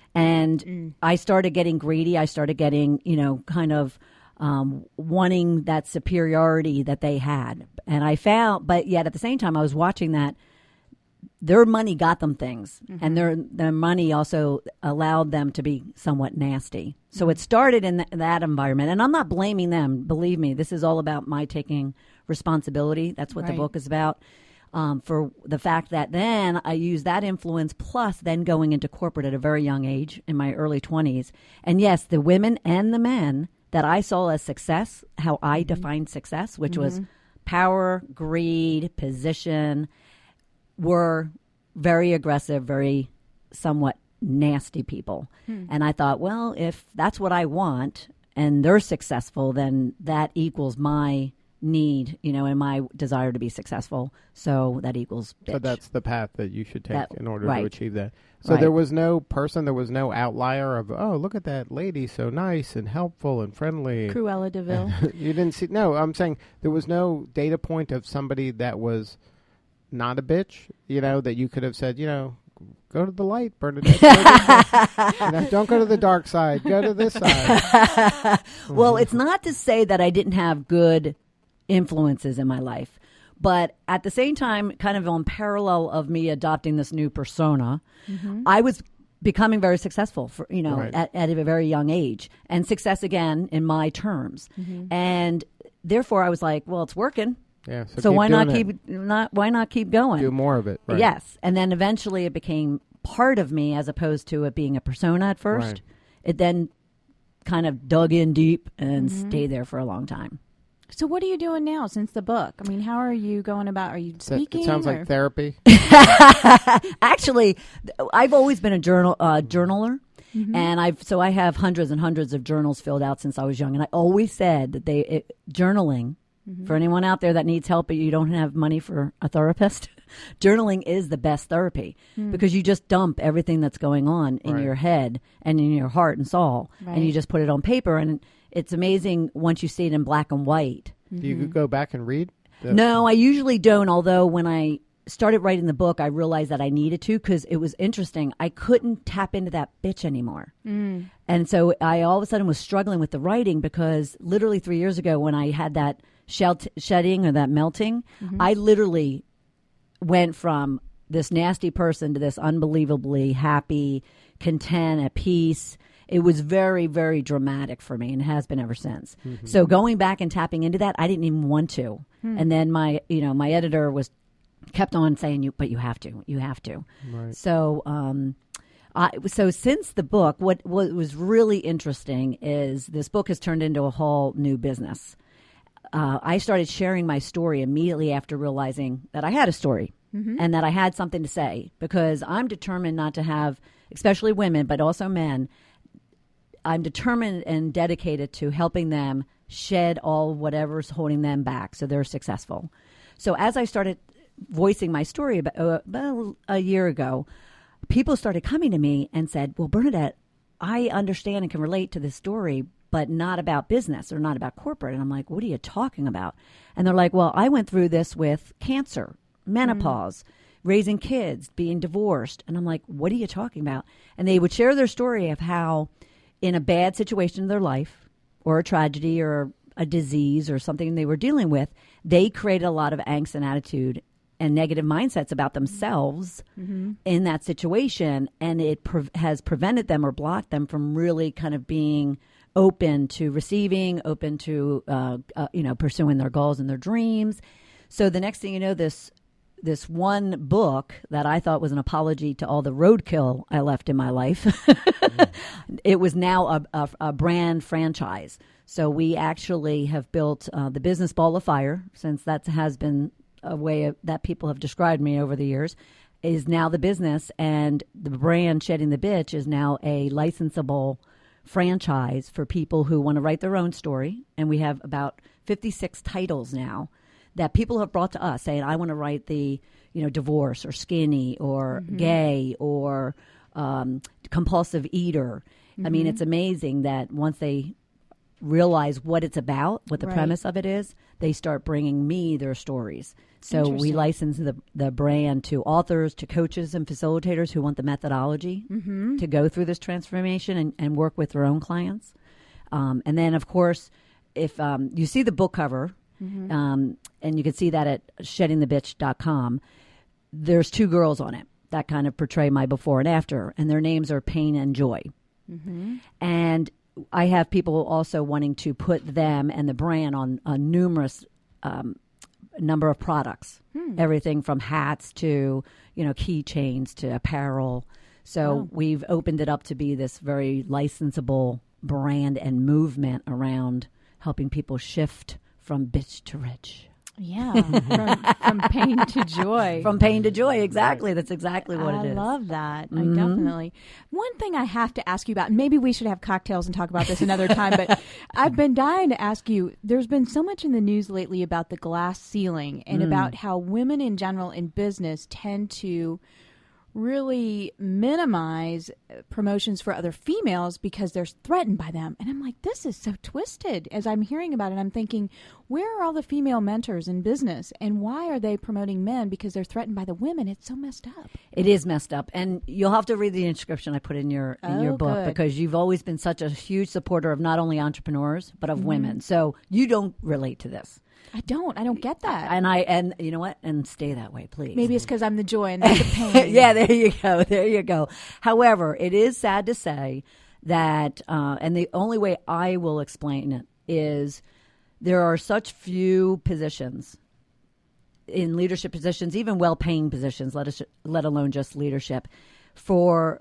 And I started getting greedy. I started getting, kind of wanting that superiority that they had. And I found, but yet at the same time, I was watching that their money got them things. And their money also allowed them to be somewhat nasty. So it started in that environment. And I'm not blaming them. Believe me, this is all about my taking responsibility. That's what the book is about. For the fact that then I used that influence plus then going into corporate at a very young age in my early 20s. And yes, the women and the men that I saw as success, how I defined success, which was power, greed, position, were very aggressive, very somewhat nasty people. And I thought, well, if that's what I want and they're successful, then that equals my need, and my desire to be successful. So that equals bitch. So that's the path that you should take in order to achieve that. So there was no person, there was no outlier of, oh, look at that lady, so nice and helpful and friendly. Cruella de Vil. You didn't see, no, I'm saying there was no data point of somebody that was not a bitch, that you could have said, go to the light, Bernadette. Don't go to the dark side. Go to this side. Well, it's not to say that I didn't have good influences in my life, but at the same time, kind of on parallel of me adopting this new persona, I was becoming very successful for at a very young age, and success again in my terms, and therefore I was like, well, it's working. Yeah, so why not keep going? Do more of it. Right. Yes, and then eventually it became part of me as opposed to it being a persona at first. Right. It then kind of dug in deep and stayed there for a long time. So what are you doing now since the book? I mean, how are you going about? Are you speaking? It sounds like therapy. Actually, I've always been a journaler. And I have hundreds and hundreds of journals filled out since I was young. And I always said that journaling, for anyone out there that needs help but you don't have money for a therapist, journaling is the best therapy because you just dump everything that's going on in your head and in your heart and soul, and you just put it on paper. And it's amazing once you see it in black and white. Do you go back and read? No, I usually don't, although when I started writing the book, I realized that I needed to, because it was interesting. I couldn't tap into that bitch anymore. And so I all of a sudden was struggling with the writing, because literally 3 years ago when I had that shedding or that melting, I literally went from this nasty person to this unbelievably happy, content, at peace. It was very, very dramatic for me, and has been ever since. So going back and tapping into that, I didn't even want to. And then my editor kept on saying, but you have to. Right. So, so since the book, what was really interesting is this book has turned into a whole new business. I started sharing my story immediately after realizing that I had a story and that I had something to say, because I'm determined not to have, especially women, but also men, I'm determined and dedicated to helping them shed all whatever's holding them back so they're successful. So as I started voicing my story about a year ago, people started coming to me and said, well, Bernadette, I understand and can relate to this story, but not about business or not about corporate. And I'm like, what are you talking about? And they're like, well, I went through this with cancer, menopause, raising kids, being divorced. And I'm like, what are you talking about? And they would share their story of how in a bad situation in their life, or a tragedy or a disease or something they were dealing with, they created a lot of angst and attitude and negative mindsets about themselves in that situation. And it has prevented them or blocked them from really kind of being open to receiving, open to, pursuing their goals and their dreams. So the next thing you know, this one book that I thought was an apology to all the roadkill I left in my life, it was now a brand franchise. So we actually have built the business Ball of Fire, since that has been a way that people have described me over the years, is now the business, and the brand Shedding the Bitch is now a licensable franchise for people who want to write their own story. And we have about 56 titles now that people have brought to us saying, I want to write the, divorce or skinny or gay or compulsive eater. I mean, it's amazing that once they realize what it's about, what the premise of it is, they start bringing me their stories. So we license the brand to authors, to coaches and facilitators who want the methodology to go through this transformation and work with their own clients. And then, of course, if you see the book cover, and you can see that at sheddingthebitch.com, there's two girls on it that kind of portray my before and after, and their names are Pain and Joy. And I have people also wanting to put them and the brand on a numerous number of products, everything from hats to, keychains to apparel. So we've opened it up to be this very licensable brand and movement around helping people shift from bitch to rich. Yeah, from pain to joy. From pain to joy, exactly. That's exactly what it is. I love that. I definitely. One thing I have to ask you about, and maybe we should have cocktails and talk about this another time, but I've been dying to ask you, there's been so much in the news lately about the glass ceiling and about how women in general in business tend to really minimize promotions for other females because they're threatened by them. And I'm like, this is so twisted. As I'm hearing about it, I'm thinking, where are all the female mentors in business? And why are they promoting men because they're threatened by the women? It's so messed up. It is messed up. And you'll have to read the inscription I put in your book, because you've always been such a huge supporter of not only entrepreneurs, but of women. So you don't relate to this. I don't get that. And you know what? And stay that way, please. Maybe it's because I'm the joy and not the pain. Yeah, there you go. However, it is sad to say that, and the only way I will explain it is there are such few positions in leadership positions, even well-paying positions, let alone just leadership, for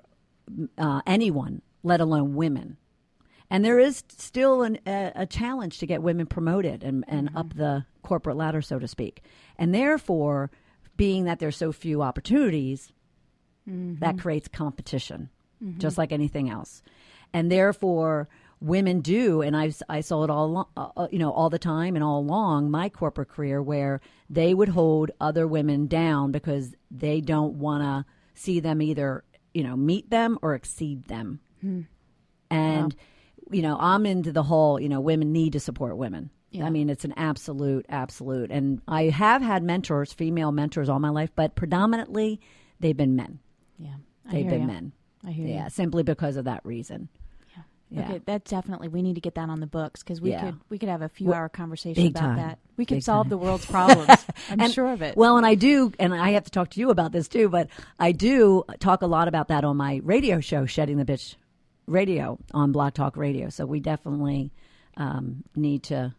anyone, let alone women. And there is still a challenge to get women promoted and up the corporate ladder, so to speak. And therefore, being that there's so few opportunities, that creates competition, just like anything else. And therefore, women do, and I saw it all the time and all along my corporate career, where they would hold other women down because they don't want to see them either, meet them or exceed them. And I'm into the whole, women need to support women. Yeah. I mean, it's an absolute. And I have had mentors, female mentors all my life, but predominantly they've been men. Yeah. They've been men. I hear you. Yeah, simply because of that reason. Yeah. Okay, that's definitely, we need to get that on the books because we could have a few hour conversation about that. We could solve the world's problems. I'm sure of it. Well, and I do, and I have to talk to you about this too, but I do talk a lot about that on my radio show, Shedding the Bitch Radio on Blog Talk Radio. So we definitely need to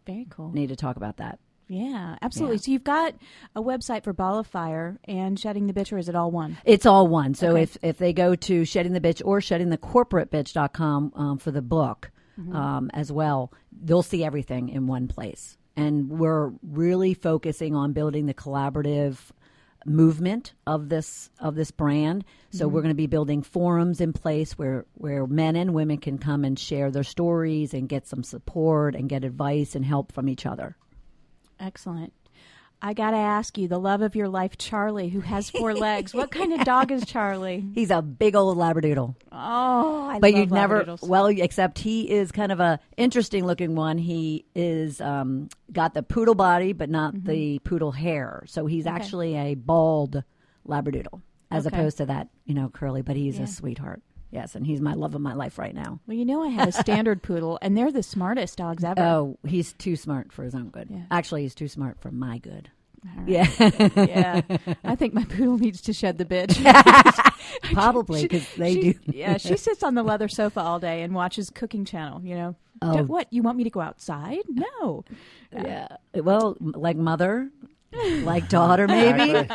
talk about that. Yeah, absolutely. Yeah. So you've got a website for Ball of Fire and Shedding the Bitch, or is it all one? It's all one. So if they go to Shedding the Bitch or sheddingthecorporatebitch.com for the book as well, they'll see everything in one place. And we're really focusing on building the collaborative movement of this brand. So we're going to be building forums in place where men and women can come and share their stories and get some support and get advice and help from each other. Excellent. I got to ask you, the love of your life, Charlie, who has 4 legs. What kind of dog is Charlie? He's a big old Labradoodle. Oh, I but love you'd never, Labradoodles. well, except he is kind of a interesting looking one. He is got the poodle body, but not the poodle hair. So he's actually a bald Labradoodle, as opposed to that, curly. But he's a sweetheart. Yes, and he's my love of my life right now. Well, I have a standard poodle, and they're the smartest dogs ever. Oh, he's too smart for his own good. Yeah. Actually, he's too smart for my good. Right. Yeah. Yeah. I think my poodle needs to shed the bitch. Probably, because they do. Yeah, she sits on the leather sofa all day and watches Cooking Channel, Oh. What, you want me to go outside? No. Yeah. Well, like mother, like daughter maybe,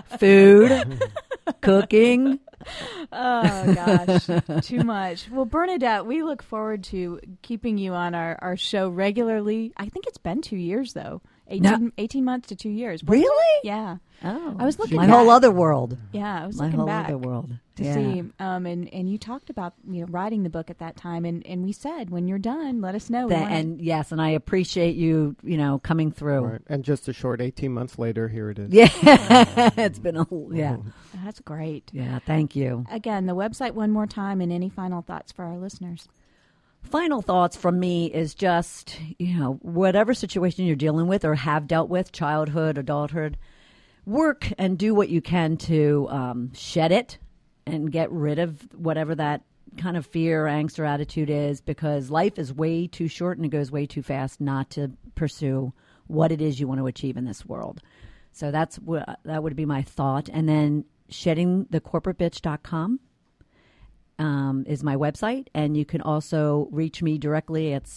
food, cooking. Oh, gosh. Too much. Well, Bernadette, we look forward to keeping you on our show regularly. I think it's been 2 years, though. 18 months to 2 years. Really? Yeah. Oh. I was looking my back. whole other world. Yeah, I was my looking whole back other world. to see. And you talked about writing the book at that time, and we said, when you're done, let us know. And yes, and I appreciate you, coming through. Right. And just a short 18 months later, here it is. Yeah, it's been That's great. Yeah, thank you. Again, the website one more time, and any final thoughts for our listeners. Final thoughts from me is just, whatever situation you're dealing with or have dealt with, childhood, adulthood, work and do what you can to shed it and get rid of whatever that kind of fear, angst, or attitude is, because life is way too short and it goes way too fast not to pursue what it is you want to achieve in this world. So that would be my thought. And then sheddingthecorporatebitch.com. Is my website, and you can also reach me directly at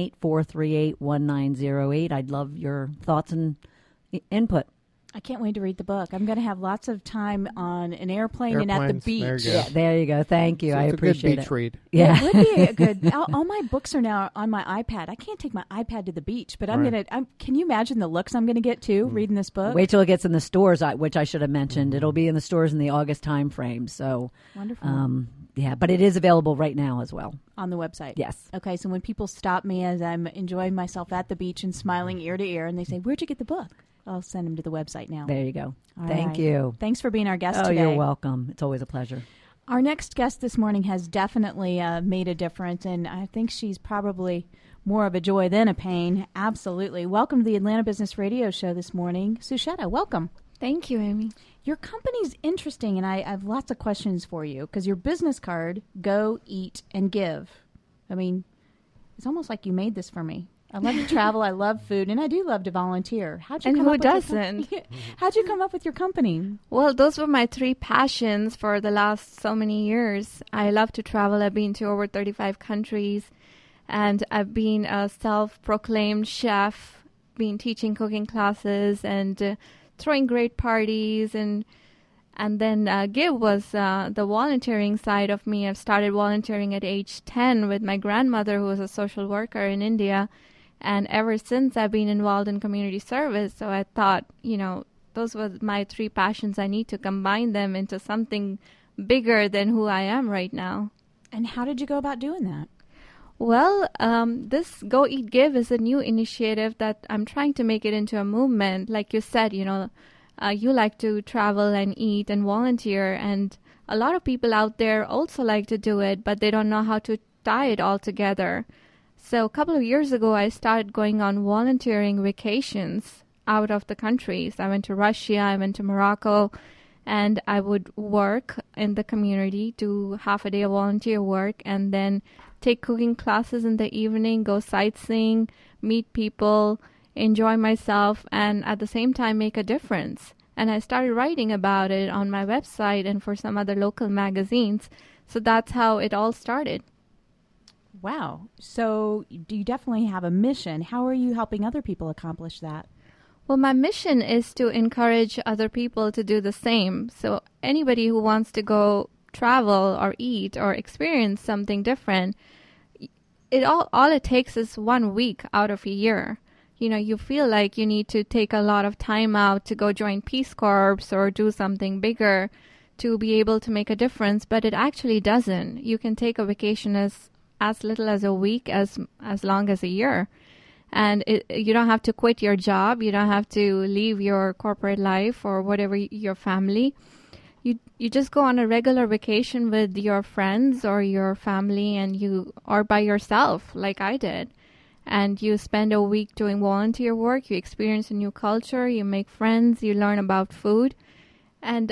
678-438-1908. I'd love your thoughts and input. I can't wait to read the book. I'm going to have lots of time on an airplane and at the beach. There you go. Thank you. So I appreciate it. It's a good beach read. Yeah. It would be a good. All my books are now on my iPad. I can't take my iPad to the beach, but can you imagine the looks I'm going to get too reading this book? Wait till it gets in the stores, which I should have mentioned. It'll be in the stores in the August time frame. So wonderful. Yeah, but it is available right now as well. On the website? Yes. Okay, so when people stop me as I'm enjoying myself at the beach and smiling ear to ear, and they say, "Where'd you get the book?" I'll send them to the website now. There you go. Thank you. Thanks for being our guest today. Oh, you're welcome. It's always a pleasure. Our next guest this morning has definitely made a difference, and I think she's probably more of a joy than a pain. Absolutely. Welcome to the Atlanta Business Radio Show this morning. Sucheta, welcome. Thank you, Amy. Your company's interesting, and I have lots of questions for you, because your business card, Go, Eat, and Give. I mean, it's almost like you made this for me. I love to travel, I love food, and I do love to volunteer. How'd you come up with your company? Well, those were my 3 passions for the last so many years. I love to travel. I've been to over 35 countries, and I've been a self-proclaimed chef, been teaching cooking classes and throwing great parties, and then Give was the volunteering side of me. I've started volunteering at age 10 with my grandmother, who was a social worker in India, and ever since I've been involved in community service. So I thought, those were my 3 passions. I need to combine them into something bigger than who I am right now. And how did you go about doing that? Well, this Go Eat Give is a new initiative that I'm trying to make it into a movement. Like you said, you like to travel and eat and volunteer, and a lot of people out there also like to do it, but they don't know how to tie it all together. So a couple of years ago, I started going on volunteering vacations out of the countries. I went to Russia, I went to Morocco, and I would work in the community, do half a day of volunteer work, and then take cooking classes in the evening, go sightseeing, meet people, enjoy myself, and at the same time make a difference. And I started writing about it on my website and for some other local magazines. So that's how it all started. Wow. So you definitely have a mission. How are you helping other people accomplish that? Well, my mission is to encourage other people to do the same. So anybody who wants to go travel or eat or experience something different, all it takes is 1 week out of a year. You know, you feel like you need to take a lot of time out to go join Peace Corps or do something bigger to be able to make a difference, but it actually doesn't. You can take a vacation as little as a week, as long as a year. And you don't have to quit your job. You don't have to leave your corporate life or whatever, your family. You just go on a regular vacation with your friends or your family, or by yourself, like I did. And you spend a week doing volunteer work. You experience a new culture. You make friends. You learn about food. And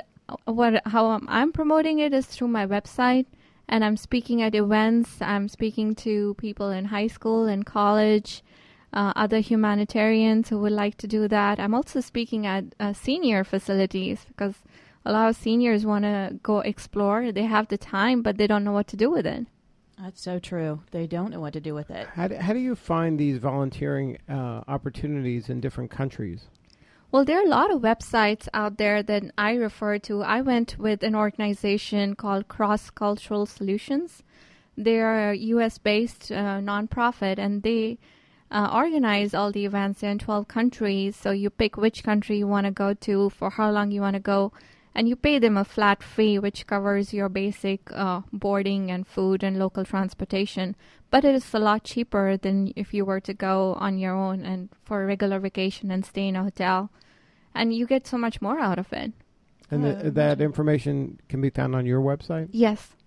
how I'm promoting it is through my website. And I'm speaking at events. I'm speaking to people in high school and college, other humanitarians who would like to do that. I'm also speaking at senior facilities because a lot of seniors want to go explore. They have the time, but they don't know what to do with it. That's so true. They don't know what to do with it. How do you find these volunteering opportunities in different countries? Well, there are a lot of websites out there that I refer to. I went with an organization called Cross Cultural Solutions. They are a U.S.-based nonprofit, and they organize all the events in 12 countries. So you pick which country you want to go to, for how long you want to go, and you pay them a flat fee, which covers your basic boarding and food and local transportation. But it is a lot cheaper than if you were to go on your own and for a regular vacation and stay in a hotel. And you get so much more out of it. And that information can be found on your website? Yes.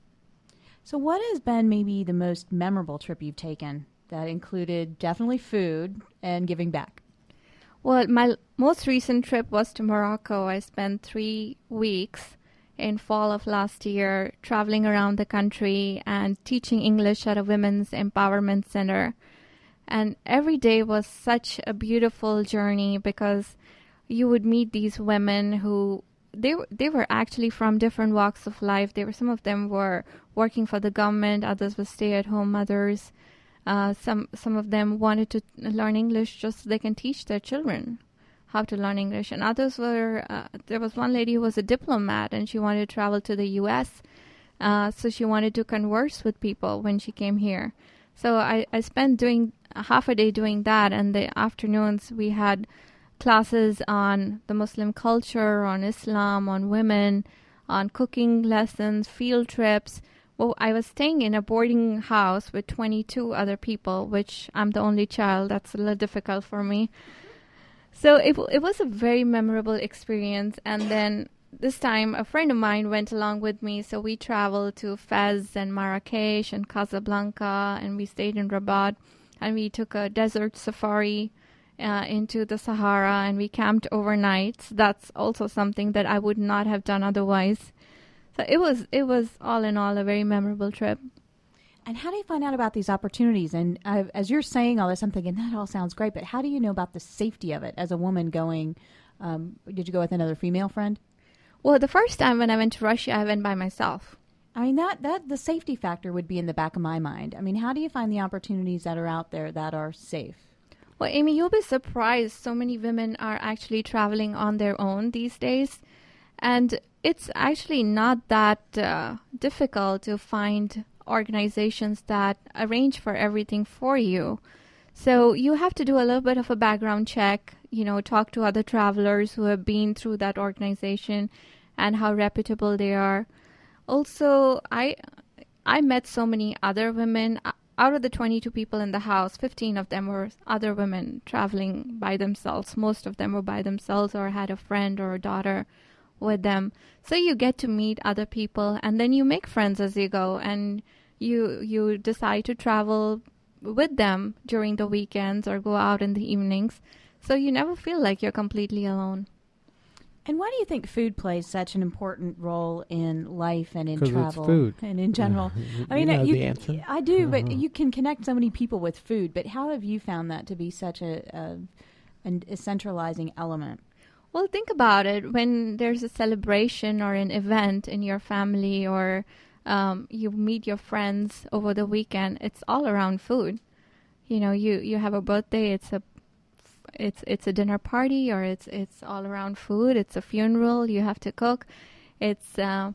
So what has been maybe the most memorable trip you've taken that included definitely food and giving back? Well, my most recent trip was to Morocco. I spent 3 weeks in fall of last year traveling around the country and teaching English at a women's empowerment center. And every day was such a beautiful journey because you would meet these women who they were actually from different walks of life. Some of them were working for the government, others were stay-at-home mothers. Some of them wanted to learn English just so they can teach their children how to learn English. And others were, there was one lady who was a diplomat and she wanted to travel to the U.S., so she wanted to converse with people when she came here. So I spent doing half a day doing that, and the afternoons we had classes on the Muslim culture, on Islam, on women, on cooking lessons, field trips. Well, I was staying in a boarding house with 22 other people, which I'm the only child. That's a little difficult for me. So it was a very memorable experience. And then this time, a friend of mine went along with me. So we traveled to Fez and Marrakesh and Casablanca, and we stayed in Rabat. And we took a desert safari into the Sahara, and we camped overnight. So that's also something that I would not have done otherwise. So it was all in all a very memorable trip. And how do you find out about these opportunities? And as you're saying all this, I'm thinking that all sounds great, but how do you know about the safety of it as a woman going? Did you go with another female friend? Well, the first time when I went to Russia, I went by myself. I mean, that the safety factor would be in the back of my mind. I mean, how do you find the opportunities that are out there that are safe? Well, Amy, you'll be surprised. So many women are actually traveling on their own these days. And it's actually not that difficult to find organizations that arrange for everything for you. So you have to do a little bit of a background check, talk to other travelers who have been through that organization and how reputable they are. Also, I met so many other women. Out of the 22 people in the house, 15 of them were other women traveling by themselves. Most of them were by themselves or had a friend or a daughter with them. So you get to meet other people, and then you make friends as you go, and you decide to travel with them during the weekends or go out in the evenings. So you never feel like you're completely alone. And why do you think food plays such an important role in life and in travel it's food. And in general? I mean, know the answer. I do, but you can connect so many people with food. But how have you found that to be such a centralizing element? Well, think about it. When there's a celebration or an event in your family, or you meet your friends over the weekend, it's all around food. You know, you have a birthday, it's a dinner party, or it's all around food. It's a funeral, you have to cook. It's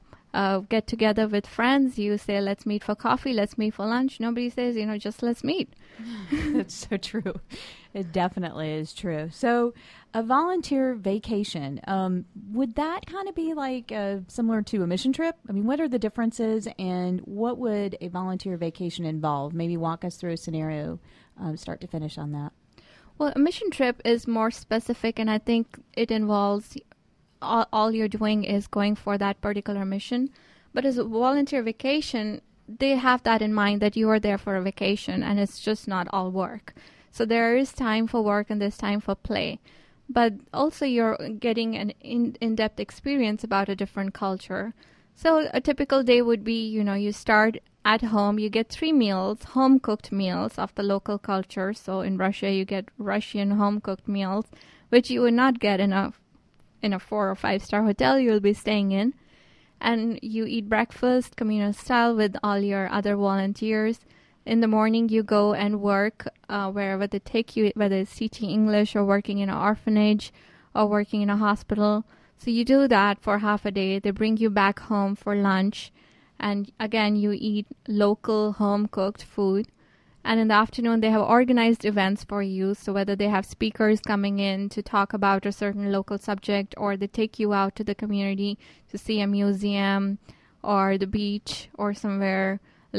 get together with friends. You say, let's meet for coffee, let's meet for lunch. Nobody says, just let's meet. That's so true. It definitely is true. So a volunteer vacation, would that kind of be like similar to a mission trip? I mean, what are the differences, and what would a volunteer vacation involve? Maybe walk us through a scenario, start to finish on that. Well, a mission trip is more specific, and I think it involves all you're doing is going for that particular mission. But as a volunteer vacation, they have that in mind, that you are there for a vacation, and it's just not all work. So there is time for work and there's time for play. But also you're getting an in-depth experience about a different culture. So a typical day would be, you start at home, you get 3 meals, home-cooked meals of the local culture. So in Russia, you get Russian home-cooked meals, which you would not get in a 4 or 5-star hotel you'll be staying in. And you eat breakfast, communal style, with all your other volunteers. In the morning, you go and work wherever they take you, whether it's teaching English or working in an orphanage or working in a hospital. So you do that for half a day. They bring you back home for lunch. And again, you eat local home-cooked food. And in the afternoon, they have organized events for you. So whether they have speakers coming in to talk about a certain local subject, or they take you out to the community to see a museum or the beach or somewhere,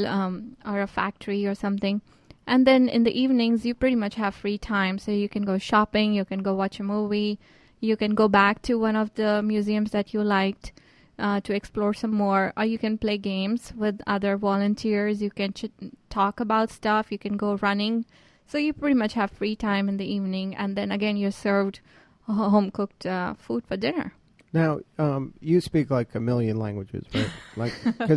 or a factory or something. And then in the evenings, you pretty much have free time. So you can go shopping, you can go watch a movie, you can go back to one of the museums that you liked to explore some more, or you can play games with other volunteers, you can talk about stuff, you can go running. So you pretty much have free time in the evening, and then again you're served home-cooked food for dinner. Now, you speak like a million languages, right?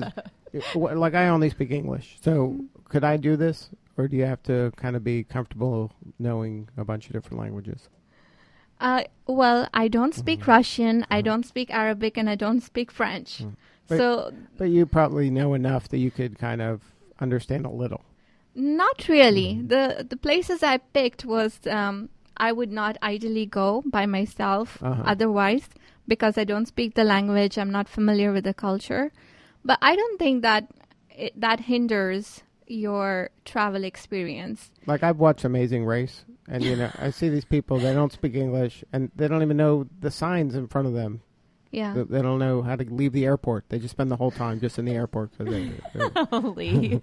Like I only speak English. So could I do this, or do you have to kind of be comfortable knowing a bunch of different languages? Well, I don't speak Russian, I don't speak Arabic, and I don't speak French. But you probably know enough that you could kind of understand a little. Not really. The places I picked was I would not ideally go by myself otherwise, because I don't speak the language, I'm not familiar with the culture. But I don't think that that hinders your travel experience. Like, I've watched Amazing Race, and I see these people, they don't speak English, and they don't even know the signs in front of them. Yeah. They don't know how to leave the airport. They just spend the whole time just in the airport. Oh, Lee.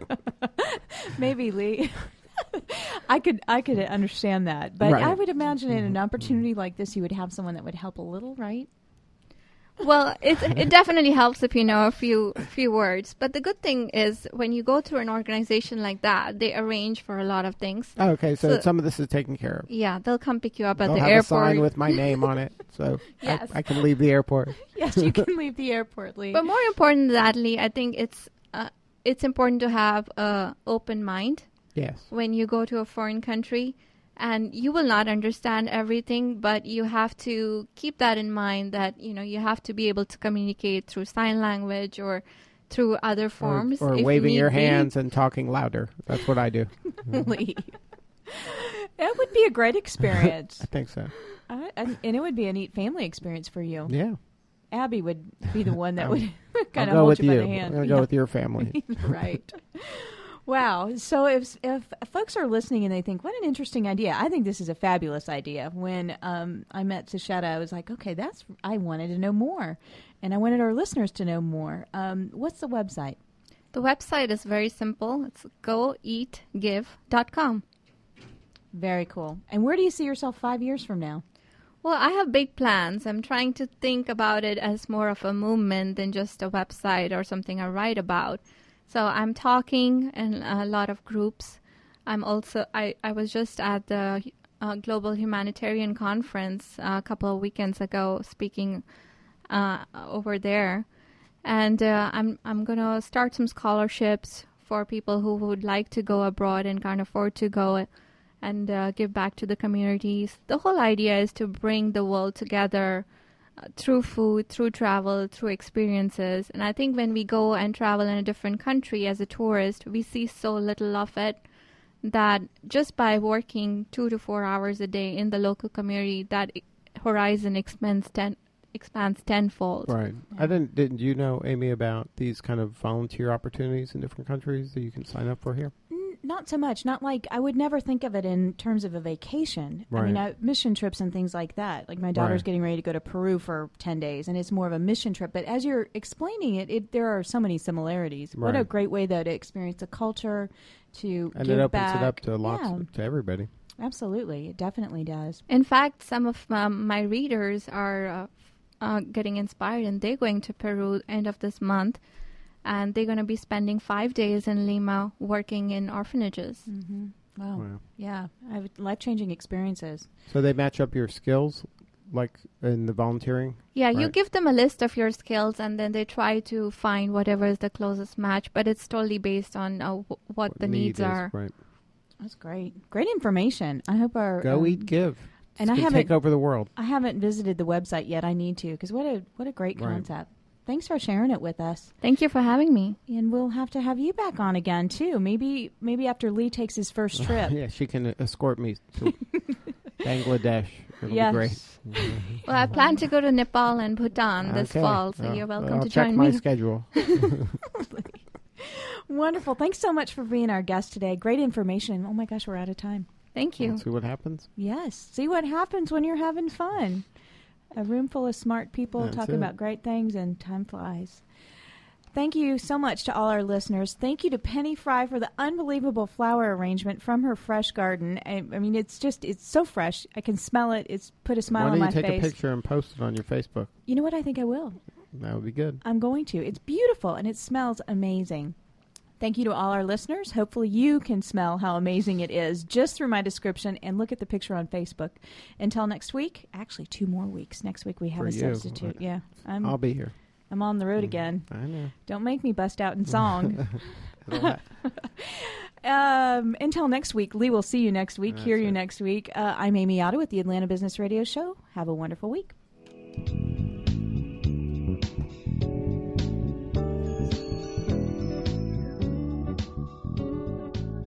Maybe, Lee. I could understand that. But right. I would imagine in an opportunity like this, you would have someone that would help a little, right? Well, it definitely helps if you know a few words. But the good thing is when you go through an organization like that, they arrange for a lot of things. Oh, okay, so some of this is taken care of. Yeah, they'll come pick you up at they'll the have airport. A sign with my name on it, so yes. I can leave the airport. Yes, you can leave the airport, Lee. But more important than that, Lee, I think it's important to have an open mind. Yes. When you go to a foreign country. And you will not understand everything, but you have to keep that in mind that, you have to be able to communicate through sign language or through other forms. Or waving your hands and talking louder. That's what I do. That would be a great experience. I think so. And it would be a neat family experience for you. Yeah. Abby would be the one that would kind of hold you by the hand. I'm going to go with your family. Right. Wow. So if folks are listening and they think, what an interesting idea. I think this is a fabulous idea. When I met Sucheta, I was like, okay, I wanted to know more. And I wanted our listeners to know more. What's the website? The website is very simple. It's goeatgive.com. Very cool. And where do you see yourself 5 years from now? Well, I have big plans. I'm trying to think about it as more of a movement than just a website or something I write about. So I'm talking in a lot of groups I'm also I was just at the Global Humanitarian Conference a couple of weekends ago, speaking over there, and I'm gonna start some scholarships for people who would like to go abroad and can't afford to go, and give back to the communities. The whole idea is to bring the world together through food, through travel, through experiences. And I think when we go and travel in a different country as a tourist, we see so little of it, that just by working 2 to 4 hours a day in the local community, that horizon expands tenfold. Right. Yeah. Didn't you know, Amy, about these kind of volunteer opportunities in different countries that you can sign up for here? Not so much. Not like, I would never think of it in terms of a vacation. Right. I mean, mission trips and things like that. Like my daughter's getting ready to go to Peru for 10 days, and it's more of a mission trip. But as you're explaining it there are so many similarities. Right. What a great way, though, to experience a culture, to and give it opens back. It up to lots to everybody. Absolutely. It definitely does. In fact, some of my readers are getting inspired, and they're going to Peru end of this month. And they're going to be spending 5 days in Lima working in orphanages. Mm-hmm. Wow. Yeah. I have life-changing experiences. So they match up your skills, like in the volunteering? Yeah, right? You give them a list of your skills, and then they try to find whatever is the closest match. But it's totally based on what the needs are. Right. That's great. Great information. I hope our... Go Eat Give. And I haven't take over the world. I haven't visited the website yet. I need to, because what a great concept. Thanks for sharing it with us. Thank you for having me. And we'll have to have you back on again, too. Maybe after Lee takes his first trip. Yeah, she can escort me to Bangladesh. It'll be great. Well, I plan to go to Nepal and Bhutan this fall, so you're welcome to join me. I'll check my schedule. Wonderful. Thanks so much for being our guest today. Great information. Oh, my gosh, we're out of time. Thank you. Let's see what happens. Yes. See what happens when you're having fun. A room full of smart people talking about great things, and time flies. Thank you so much to all our listeners. Thank you to Penny Fry for the unbelievable flower arrangement from her fresh garden. I mean, it's so fresh. I can smell it. It's put a smile on my face. Why don't you take a picture and post it on your Facebook? You know what? I think I will. That would be good. I'm going to. It's beautiful, and it smells amazing. Thank you to all our listeners. Hopefully you can smell how amazing it is just through my description, and look at the picture on Facebook. Until next week, actually 2 more weeks. Next week we have a substitute. Yeah, I'll be here. I'm on the road again. I know. Don't make me bust out in song. Until next week, Lee, we'll see you next week, hear you next week. I'm Amy Otto with the Atlanta Business Radio Show. Have a wonderful week.